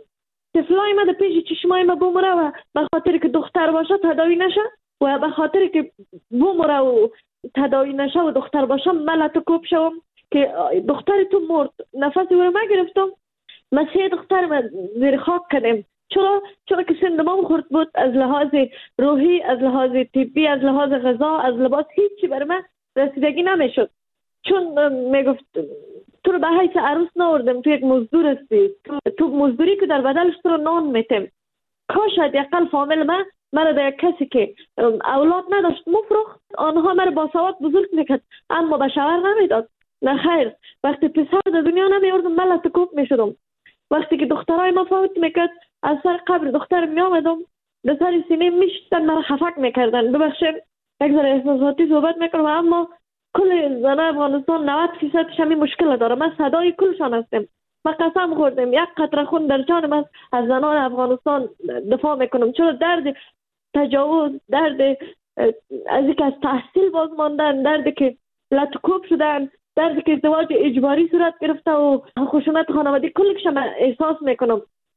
طفلای من در پیش چشمای من بمره و به خاطر که دختر باشه تداوی نشه و به خاطر که بمره و تداوی نشه و دختر باشه من لطکوب شوم که دختر تو مرد نفسی و من گرفتم. من 3 دختر من زیر خاک کردم. چرا که سن ما خورد بود، از لحاظ روحی، از لحاظ طبی، از لحاظ غذا، از لباس هیچی بر من رسیدگی نمیشد. چون میگفت تو رو به حیث عروس نوردم، تو یک مزدور هستی، تو مزدوری که در بدلش تو رو نان میتم. کاش حداقل فامیل من مرا در کسی که اولاد نداشت مفروخت، آنها مرا با سواد بزرگ میکرد اما به شوهر نمیداد. نه خیر، وقتی پسر در دنیا نمیوردم من لطکوب میشدم. وقتی که دخترای ما فوت میکرد از سر قبر دختر میامدم در سر سینه میشتن مرا خفک میکردن. ببخشید یک ذره احساساتی صحبت میکنم اما کل زن افغانستان 90% همین مشکل داره. من صدای کلشان هستم. من قسم خوردم یک قطره خون در جانم از زنان افغانستان دفاع میکنم. چرا درد تجاوز، درد از اینکه از تحصیل باز ماندن، درد که لطکوب شدن، دردی که ازدواج اجباری صورت گرفته و خشونت خانوادگی کلش من احساس میکنم.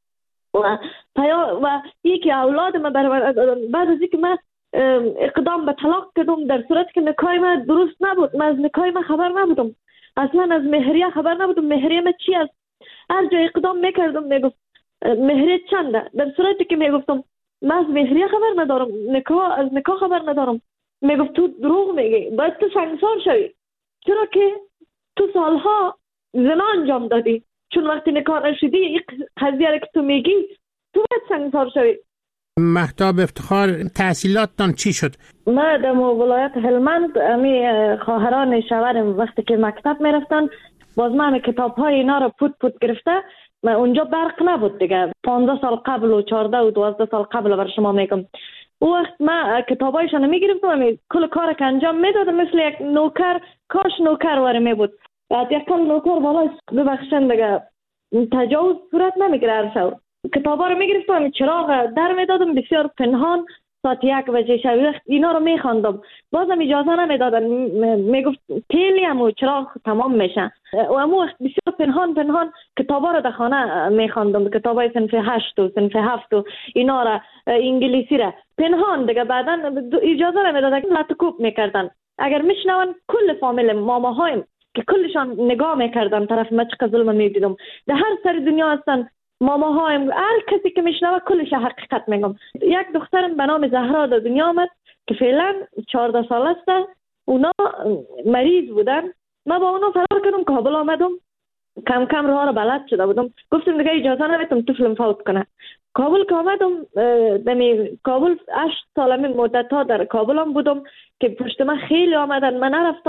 و یکی اولاد من بعد از اینکه من اقدام به طلاق کردم در صورت که نکاح من درست نبود، من از نکاح من خبر نبودم، اصلا از مهریه خبر نبودم. مهریه من چی است؟ هر جا اقدام میکردم میگفت مهریه چنده، در صورتی که میگفتم من از مهریه خبر ندارم، از نکاح خبر ندارم، میگفت تو دروغ میگی، باید تو سنگسار شوی. چرا که تو سالها زنا انجام دادی. چون وقتی نکاح نشدی این قضیه را که تو میگی تو باید سنگسار شوی. مهتاب افتخار، تحصیلاتتان چی شد؟ من در ولایت هلمند خواهران شوهرم وقتی که مکتب میرفتن باز من کتاب‌های اینا رو پوت گرفته. من اونجا برق نبود دیگه، 15 سال قبل و 14 و 12 سال قبل بر شما میگم. او وقت من کتابایشان میگرفتم، کل کار که انجام میدادم مثل یک نوکر، کاش نوکر واره می بود. یک کل نوکر بالا ببخشن دیگه تجاوز صورت نمیگیره. هر شب کتابا رو میگرفتم، چراغ در میدادم بسیار پنهان، ساعت 1 بجه شب وقت اینا رو میخواندم. بازم اجازه نمیدادن، میگفت تیلی هم چراغ تمام میشه. و امو وقت بسیار پنهان کتابا رو در خانه میخواندم، کتابای صنف 8 و صنف 7 و اینا را انگلیسی را پنهان دیگه. بعدا اجازه نمیدادن، لطکوب میکردن. اگر میشنون کل فامیل ماماهایم که کلشان نگاه میکردن طرف من، چقدر ظلم میدیدم. در هر سر دنیا هستن ماماهایم، هر کسی که میشنوه کلش حقیقت میگم. یک دخترم به نام زهرا در دنیا آمد که فعلا 14 سال است. اونا مریض بودن. من با اونا فرار کردم، کابل آمدم، کم راه رو بلد شده بودم. گفتم دیگه اجازه نمیدم طفلم فوت کنه. کابل که آمدم، کابل 8 سال مدت ها در کابل هم بودم که پشت من خیلی آمدن، من نرفتم.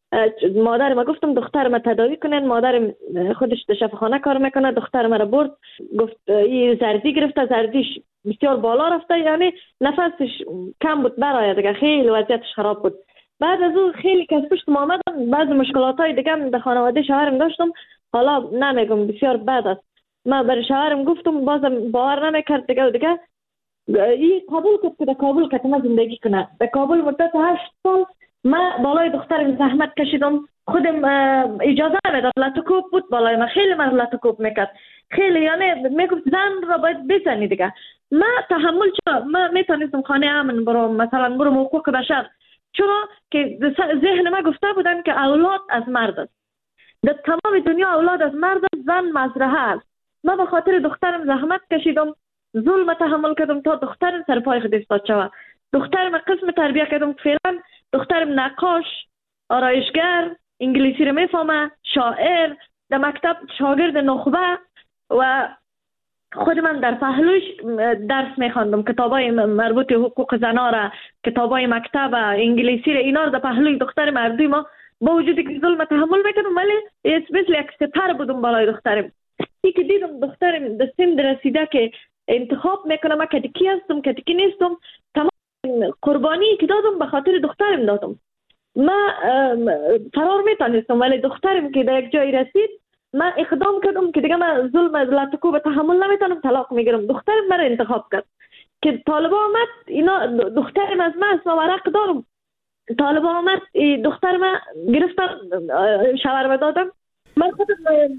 مادر ما گفتم دختر ما تداوی کنن. مادر خودش در شفاخانه کار میکنه. دختر ما را برد، گفت این زردی گرفته، زردیش بسیار بالا رفته، یعنی نفسش کم بود برای دیگه، خیلی وضعیتش خراب بود. بعد از اون خیلی کس پشت ما آمدن، بعض مشکلات های دیگه در خانواده شوهرم داشتم، حالا نمیگم بسیار بد است. من برای شوهرم گفتم، بازم باور نمیکرد دیگه و دیگه این قبول کرد که در کابل که ما زندگی کنه. در کابل مدت 8 سال من بالای دخترم زحمت کشیدم، خودم اجازه نمیداد، لاتوکوب بود بالای من، خیلی من لاتوکوب میکرد، خیلی یعنی میگفت زن را باید بزنی دیگه. من تحمل چرا؟ من میتونستم خانه امن برام، مثلا برام حقوق بشر، چرا که ذهن من گفته بودن که اولاد از مرد است، در تمام دنیا اولاد از مرد است، زن مزرعه است. من به خاطر دخترم زحمت کشیدم، ظلم تحمل کردم تا دخترم سر پای خود ایستاد شود. دخترم قسم تربیت کردم، فعلا دخترم نقاش، آرایشگر، انگلیسی رو میفهمه، شاعر، در مکتب شاگرد نخبه و خود من در پهلوش درس میخواندم، کتابای مربوط حقوق زنا را، کتابای مکتب، انگلیسی را، اینا رو در پهلوی دختر مردوی ما با وجودی که ظلم تحمل میکردم، ولی مثل یک ستر بودم بالای دخترم. ای که دیدم دخترم در سن رسیده که انتخاب میکنم من کدکی هستم کدکی نیستم، تمام قربانی که دادم به خاطر دخترم دادم. من فرار میتونستم، ولی دخترم که در یک جایی رسید من اقدام کردم که دیگه من ظلم لاتوکوب تحمل نمیتونم، طلاق میگیرم. دخترم مرا انتخاب کرد که طالبا آمد، اینا دخترم از من است، ورق دارم. طالبا آمد دختر من گرفتن شاورما دادم. من خودم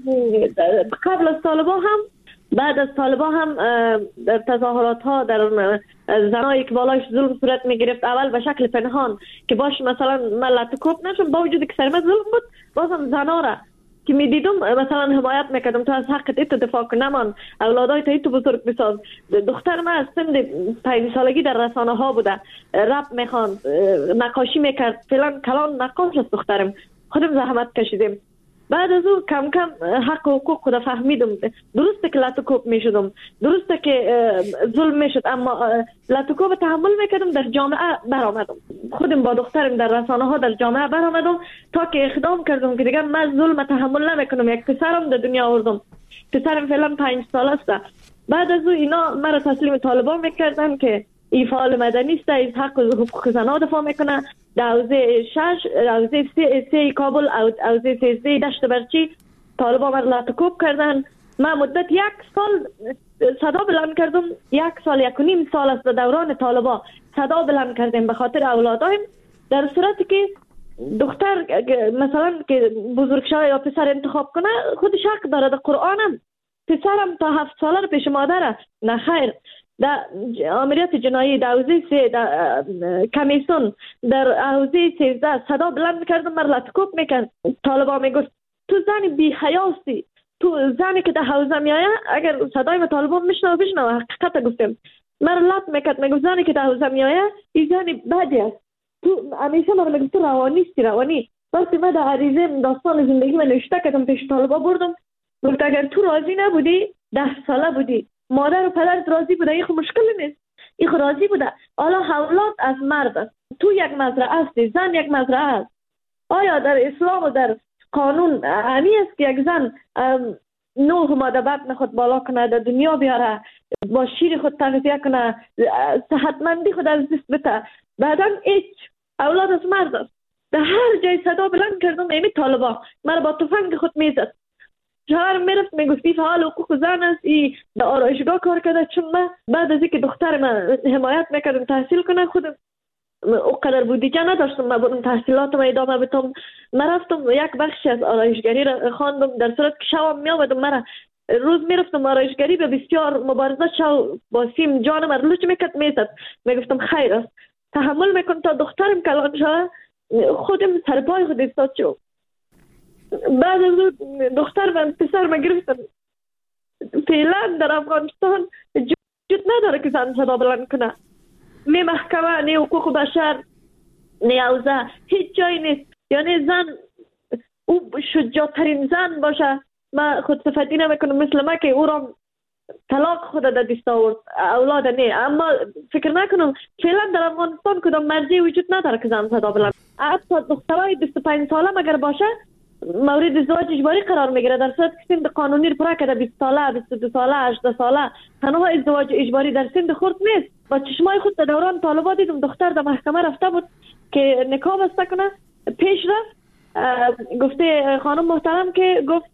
قبل از طالبا هم بعد از طالبا هم در تظاهرات ها در زنایی که بالایش ظلم صورت می گرفت، اول به شکل پنهان که باش مثلا من لاتوکوب نشم، با وجودی که سرمت ظلم بود، بازم زنا را که می دیدم مثلا حمایت میکردم، تو از حقت ایتو دفاع کن، نمان اولادای تو ایتو بزرگ بساز. دختر من از سن 5 سالگی در رسانه ها بوده، رپ میخواند، نقاشی میکرد، فعلا کلان نقاش است دخترم. خودم زحمت کشیدیم. بعد از او کم کم حق و حقوق خود فهمیدم. درسته که لاتوکوب میشدم، درسته که ظلم میشد، اما لاتوکوب تحمل میکردم، در جامعه برآمدم. خودم با دخترم در رسانه ها در جامعه برآمدم تا که اقدام کردم که دیگه من ظلم تحمل نمیکنم. یک پسرم در دنیا آوردم، پسرم فعلا 5 سال است. بعد از او اینا مرا تسلیم طالبان میکردن که این فعال مدنی است، از حق و حقوق زنان دفاع میکنه. در حوزه 6، حوزه 3 کابل، حوزه 13 دشت برچی طالبان مرا لاتوکوب کردن. من مدت 1 سال صدا بلند کردم، 1 سال 1.5 سال است دوران طالبان صدا بلند کردیم به خاطر اولادایم، در صورتی که دختر مثلا که بزرگ شوه یا پسر انتخاب کنه خودش حق داره. در قرآنم پسرم تا 7 ساله رو پیش مادره، نه خیر. در آمریت جنایی در حوزه 3 کمیسون در حوزه 13 صدا بلند کردم، مرا لاتوکوب میکرد. طالبان میگفت تو زن بی حیاسی، تو زنی که در حوزه میایه، اگر صدای طالبان بشنوه حقیقت گفتم، مرا لات میکرد، میگفت زنی که در حوزه میایه این زنی بدی است. تو همیشه مرا میگفت تو روانیستی، روانی. وقتی من در عریضه داستان زندگی من نوشته کردم پیش طالبان بردم، گفت اگر تو راضی نبودی 10 ساله بودی، مادر و پدرت راضی بوده، این خو مشکلی نیست، این خو راضی بوده. حالا اولاد از مرد است، تو یک مزرعه هستی، زن یک مزرعه است. آیا در اسلام و در قانون همی است که یک زن 9 ماده بطن خود بالا کنه، در دنیا بیاره، با شیر خود تغذیه کنه، صحتمندی خود از دست بده، بعدا هیچ اولاد از مرد است. در هر جای صدا بلند کردم ایمی طالبا مرا با تفنگ خود میزد. شوهرم میرفت میگفتی فعال حقوق زن است، ای در آرایشگاه کار کرده. چون من بعد از اینکه دختر من حمایت میکردم تحصیل کنه، خودم اونقدر بودجه نداشتم من برم تحصیلاتم ادامه بدم. من رفتم یک بخشی از آرایشگری را خواندم، در صورت که شبم میآمدم، مرا روز میرفتم آرایشگری، به بسیار مبارزه شو با سیم جانم را لوچ میکرد، میزد. میگفتم خیر است، تحمل میکنم تا دخترم کلان شد. خودم سر پای خود ایستاد شد. بعد از دختر من پسر من گرفتن. فعلا در افغانستان جد نداره که زن صدا بلند کنه، نه محکمه، نه حقوق بشر، نه حوزه، هیچ جایی نیست. یعنی زن او شجاعترین زن باشه، من خود صفتی نمیکنم مثل من که او را طلاق خود در دست آورد، اولاد نه. اما فکر نکنم فعلا در افغانستان کدام مرجعی وجود نداره که زن صدا بلند. حتی دخترای 25 ساله اگر باشه مورد ازدواج اجباری قرار میگیره، در صورت که سن قانونی رو پورا کرده 20 ساله 22 ساله 18 ساله تنها ازدواج اجباری در سن خرد نیست. با چشمای خود در دوران طالبان دیدم دختر در محکمه رفته بود که نکاح بسته کنه، پیش رفت گفته خانم محترم که گفت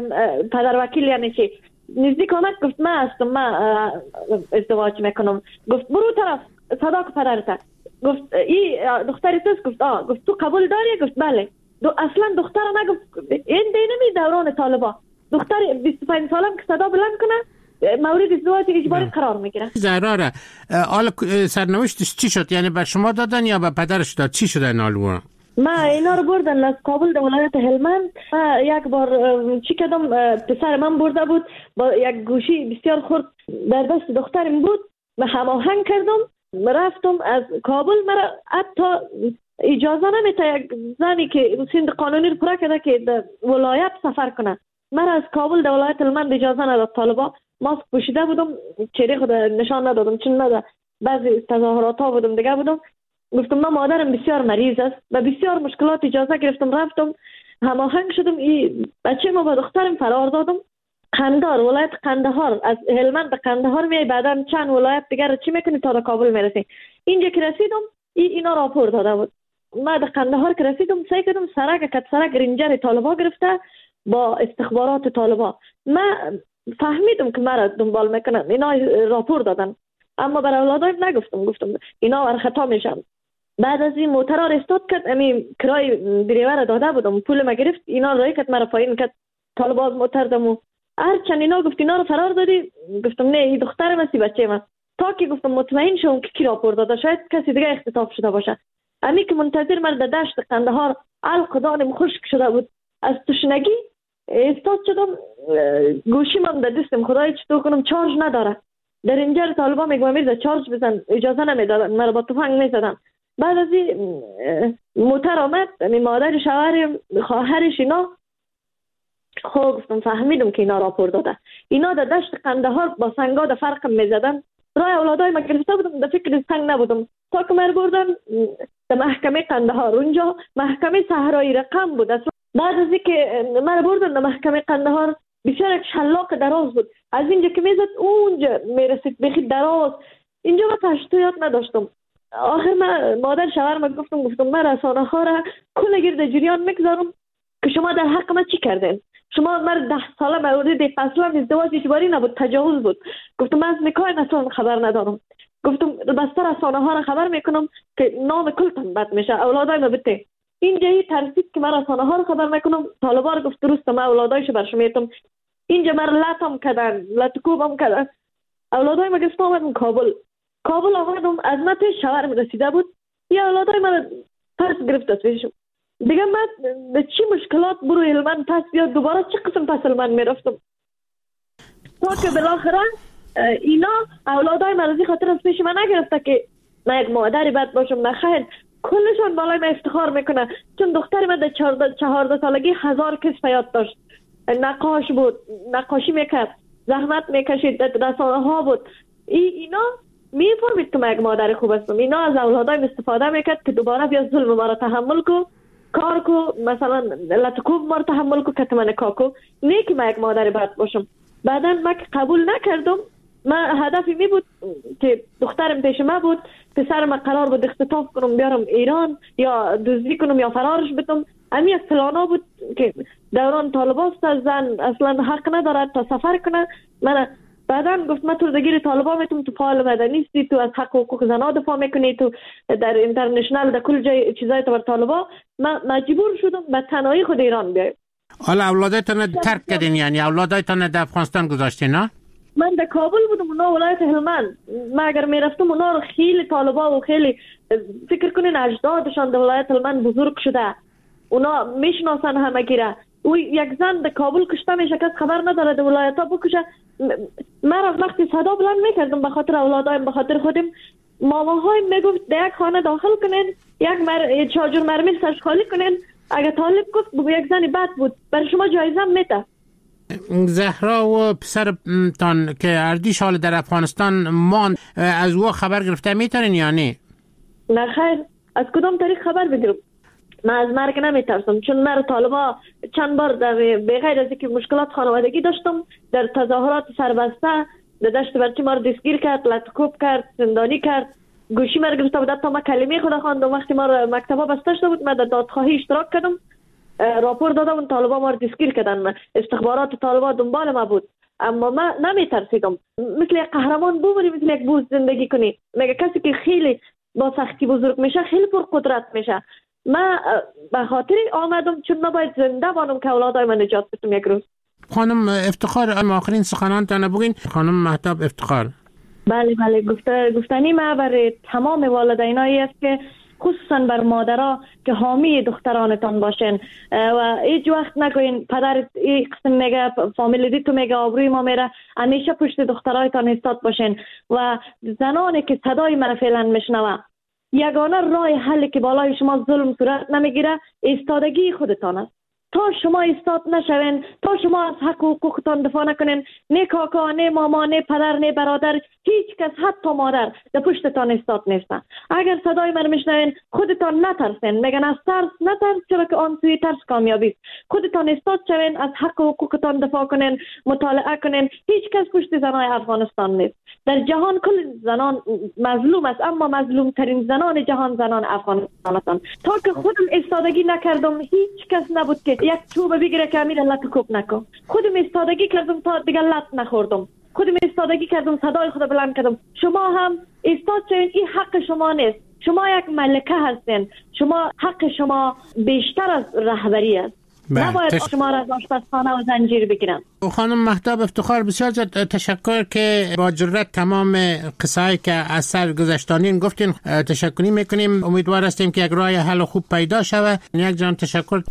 پدر وکیل یعنی چی نزدیک آمد گفت من هستم من ازدواج میکنم. گفت برو طرف صدا که پدرت. گفت این دختری توست؟ گفت گفت تو قبول داری؟ گفت بله. اصلا دختر نگفت این نمی دوران طالبا دختر 25 سالم که صدا بلند کنه مورد ازدواج اجباری قرار میگیره. زهرا حالا سرنوشتش چی شد؟ یعنی به شما دادن یا به پدرش داد؟ چی شد این حالو؟ ما اینا رو بردن از کابل در ولایت هلمند. یک بار چی کردم پسر من برده بود با یک گوشی بسیار خرد در دست دخترم بود و هماهنگ کردم رفتم از کابل. مرا حتی اجازه نمیده یک زنی که سن قانونی رو پورا کرده که در ولایت سفر کنه. مرا از کابل در ولایت هلمند اجازه نداد طالبا. ماسک پوشیده بودم چهره خود نشان ندادم چون نده بعضی تظاهرات ها بودم دیگه بودم. گفتم من مادرم بسیار مریض است و بسیار مشکلات اجازه گرفتم رفتم هماهنگ شدم. این بچه ما با دخترم فرار دادم. قندهار ولایت قندهار از هلمند به قندهار میای بعدا چند ولایت دیگر چی میکنی تا به کابل میرسی. اینجا که رسیدم اینا راپور داده بود. ما در قندهار که رسیدم سعی کردم سرک رنجر طالبا گرفته با استخبارات طالبا. من فهمیدم که مرا دنبال میکنن اینا راپور دادن اما برای اولادایم نگفتم. گفتم اینا ور خطا میشن. بعد از این موتر را استاد کرد امی کرای دریور داده بودم پول ما گرفت اینا رای کرد مرا پایین کرد طالبا از موتر دمو هرچند اینا گفت اینا رو فرار دادی. گفتم نه این دخترم است بچه من تا که گفتم مطمئن شوم که کی راپور داده شاید کسی دیگه اختطاف شده باشه. امی که منتظر من در دشت قندهار القدانم خشک شده بود از تشنگی استاد شدم. گوشی من در دستم خدای چطور کنم چارج نداره. در اینجا طالبا میگم میرزا چارج بزن اجازه نمیدادن مرا با تفنگ میزدن. بعد از این موتر آمد مادر شوهر خواهرش اینا خب گفتم فهمیدم که اینا راپور داده. اینا در دشت قندهار با سنگا در فرقم میزدن. رای اولادای ما گرفته بودم در فکر سنگ نبودم تا که مر بردن در محکمه قندهار. اونجا محکمه صحرایی رقم بود. بعد از اینکه مر بردن در محکمه قندهار بسیار یک شلاق دراز بود. از اینجا که میزد اونجا میرسید بخی دراز. اینجا من تشتیات نداشتم. آخر من مادر شوهر ما گفتم من رسانه ها را کل گرد جریان میگذارم که شما در حق من چی کردین. شما من 10 ساله مورد اصلا ازدواج اجباری نبود تجاوز بود. گفتم من از نکاح اصلا خبر ندارم. گفتم بستر رسانه ها را خبر میکنم که نام کلتان بد میشه اولادای ما بته. اینجا ترسید که من رسانه ها را خبر میکنم. طالبا گفت درست من اولادایشو برشمیتم. اینجا من لطم کردن لطکوبم کردن. اولادای ما گفتم آمدم کابل آمدم از من پیش شوهرم رسیده بود. یا اولادای من پس گرفت از پیشم دیگه من به چی مشکلات برو هلمند پس بیاد دوباره چه قسم پس هلمند میرفتم تا که بالاخره اینا اولادای من از خاطر از پیش من نگرفته که من یک مادری بد باشم. نخیر کلشان بالای من افتخار میکنه چون دختر من در 14 سالگی 1000 کس فیاد داشت. نقاش بود نقاشی میکرد زحمت میکشید رسانه ها بود. اینا میفهمید که من یک مادر خوب هستم. اینا از اولادایم استفاده میکرد که دوباره بیا ظلم ما را تحمل کو کار کو مثلا لطکوب ما را تحمل کو که من کاکو نه که من یک مادر بد باشم. بعدا من قبول نکردم. من هدفی می بود که دخترم پیش ما بود پسر من قرار بود اختطاف کنم بیارم ایران یا دزدی کنم یا فرارش بدم. امی از پلانا بود که دوران طالباست زن اصلا حق ندارد تا سفر کنه. من بعدا گفت من تو دگیر طالبا میتونم تو فعال مدنیستی تو از حق و حقوق زنها دفاع میکنی تو در اینترنشنال در کل جای چیزای تو بر طالبا. من مجبور شدم به تنهایی خود ایران بیایم. حالا اولادایتان ترک کردین یعنی اولادایتان در افغانستان گذاشتین نه؟ من در کابل بودم اونا ولایت هلمند. من اگر میرفتم اونا رو خیلی طالبا و خیلی فکر کنین اجدادشان در ولایت هلمند بزرگ شده اونا میشناسن همگی را. او یک زن در کابل کشته میشه کس خبر نداره در ولایت ها بکشه. من وقتی صدا بلند میکردم به خاطر اولادایم به خاطر خودم ماماهایم میگفت در یک خانه داخل کنین یک چاجور مرمل سرش خالی کنین. اگر طالب گفت بگو یک زنی بد بود برای شما جایزه میده. زهرا و پسرتان که اردیش حال در افغانستان مان از او خبر گرفته میتونین یا نه؟ نه خیر از کدام طریق خبر بگیرم؟ من از مرگ نمیترسم، چون من طالبا چند بار به غیر از اینکه مشکلات خانوادگی داشتم در تظاهرات سربسته در دشت برچی ما رو دستگیر کرد، لطکوب کرد، زندانی کرد، گوشی ما رو گرفته بود تا ما کلمه خدا خواندم. وقتی ما رو مکتبا بسته شده بود من در دادخواهی اشتراک کردم، راپور دادم، طالبا ما رو دستگیر کردن، استخبارات طالبا دنبال ما بود، اما ما نمیترسیدم. مثل یک قهرمان بمونی، مثل یک بوز زندگی کنی. مگه کسی که خیلی با سختی بزرگ میشه خیلی پر قدرت میشه. من به خاطر آمدم چون من باید زنده بانم که اولادای من نجات بدم یک روز. خانم افتخار، آخرین سخنانتان بگین. خانم مهتاب افتخار. بله گفتنی ما برای تمام والدینایی است که خصوصا بر مادرها که حامی دخترانتان باشین و هیچ وقت نگوین پدر این قسم میگه، فامیل دی تو میگه، آبروی ما میره، همیشه پشت دخترایتان ایستاد باشین. و زنانی که صدای من فعلا میشنوه، یگانه راه حلی که بالای شما ظلم صورت نمیگیره ایستادگی خودتان است. تا شما ایستاد نشوین، تا شما از حق و حقوقتان دفاع نکنین، نه کاکا، نه ماما، نه پدر، نه برادر، هیچ کس حتی مادر در پشتتان ایستاد نیستن. اگر صدای من میشنوین خودتان نترسین. میگن از ترس نترس، چرا که آن سوی ترس کامیابی است. خودتان ایستاد شوین، از حق و حقوقتان دفاع کنین، مطالعه کنین. هیچ کس پشت زنای افغانستان نیست. در جهان کل زنان مظلوم است، اما مظلوم ترین زنان جهان زنان افغانستان هستند. تا که خودم ایستادگی نکردم هیچ کس نبود که یک چوب بگیره که امیر لط کوب نکن. خودم ایستادگی کردم تا دیگه لط نخوردم. خودم ایستادگی کردم، صدای خود بلند کردم. شما هم ایستاد شوین، این حق شما نیست. شما یک ملکه هستین. شما حق شما بیشتر از رهبری است. نباید شما را از آشپزخانه و زنجیر بگیرن. خانم مهتاب افتخار، بسیار تشکر که با جرأت تمام قصه‌ای که از سر گذشتانین گفتین. تشکری میکنیم. امیدوار هستیم که یک راه حل خوب پیدا شود. یک جان تشکر.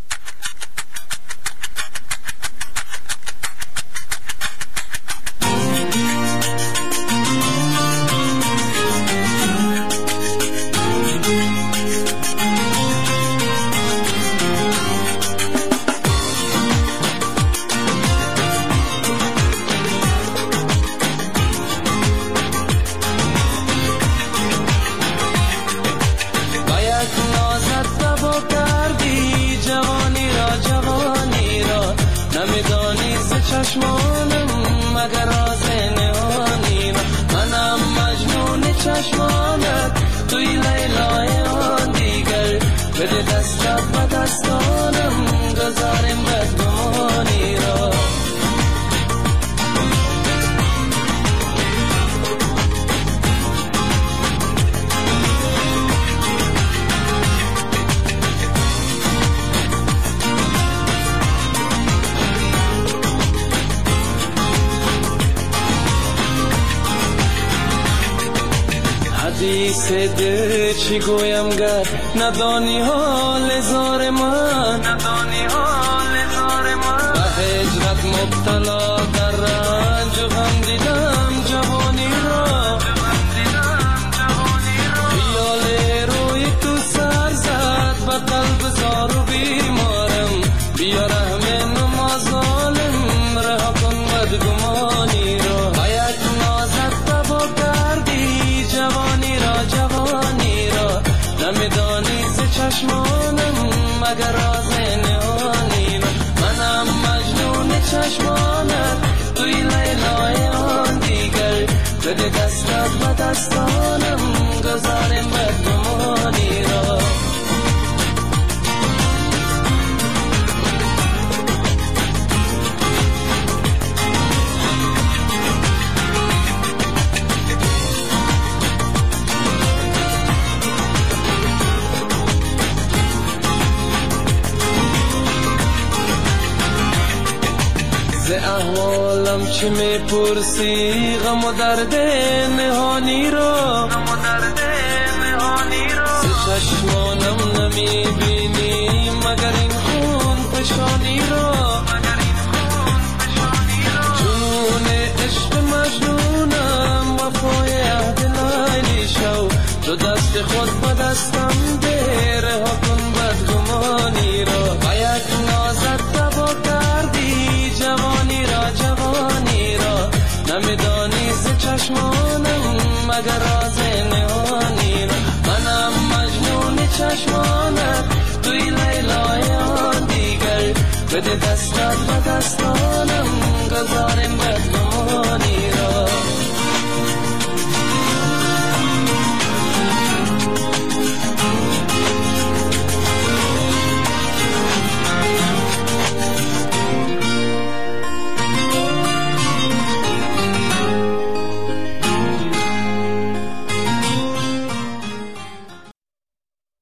حدیث دل چی گویم گر ندانی حال زار من، به هجرت مبتلا در رنج و غم دیدم جوانی را. خیال روی تو سر زد به قلب زار و بیمارم. بیا رحم نماز ظالم رها کن بدگمانی را. باید نازت تبا کردی جوانی را نمیدانی ز چشمانم مگر راز نهانی را. منم مجنون چشمانت توی لیلای آن دیگر. بده دستت به دستانم گذارم بدگمانی را. احوالم چه میپرسی غم و درد نهانی را. ز چشمانم نمیبینی مگر این خون فشانی را. جنون عشق مجنونم وفای عهد لیلی شو. تو دست خود به دستم ده رها کن بدگمانی را. باید نازت تبا کردی جوانی را نمیدانی ز چشمانم مگر راز نهانی را. منم مجنون چشمانت توی لیلایان دیگر بده دستات و دستانم گذارم بدمانی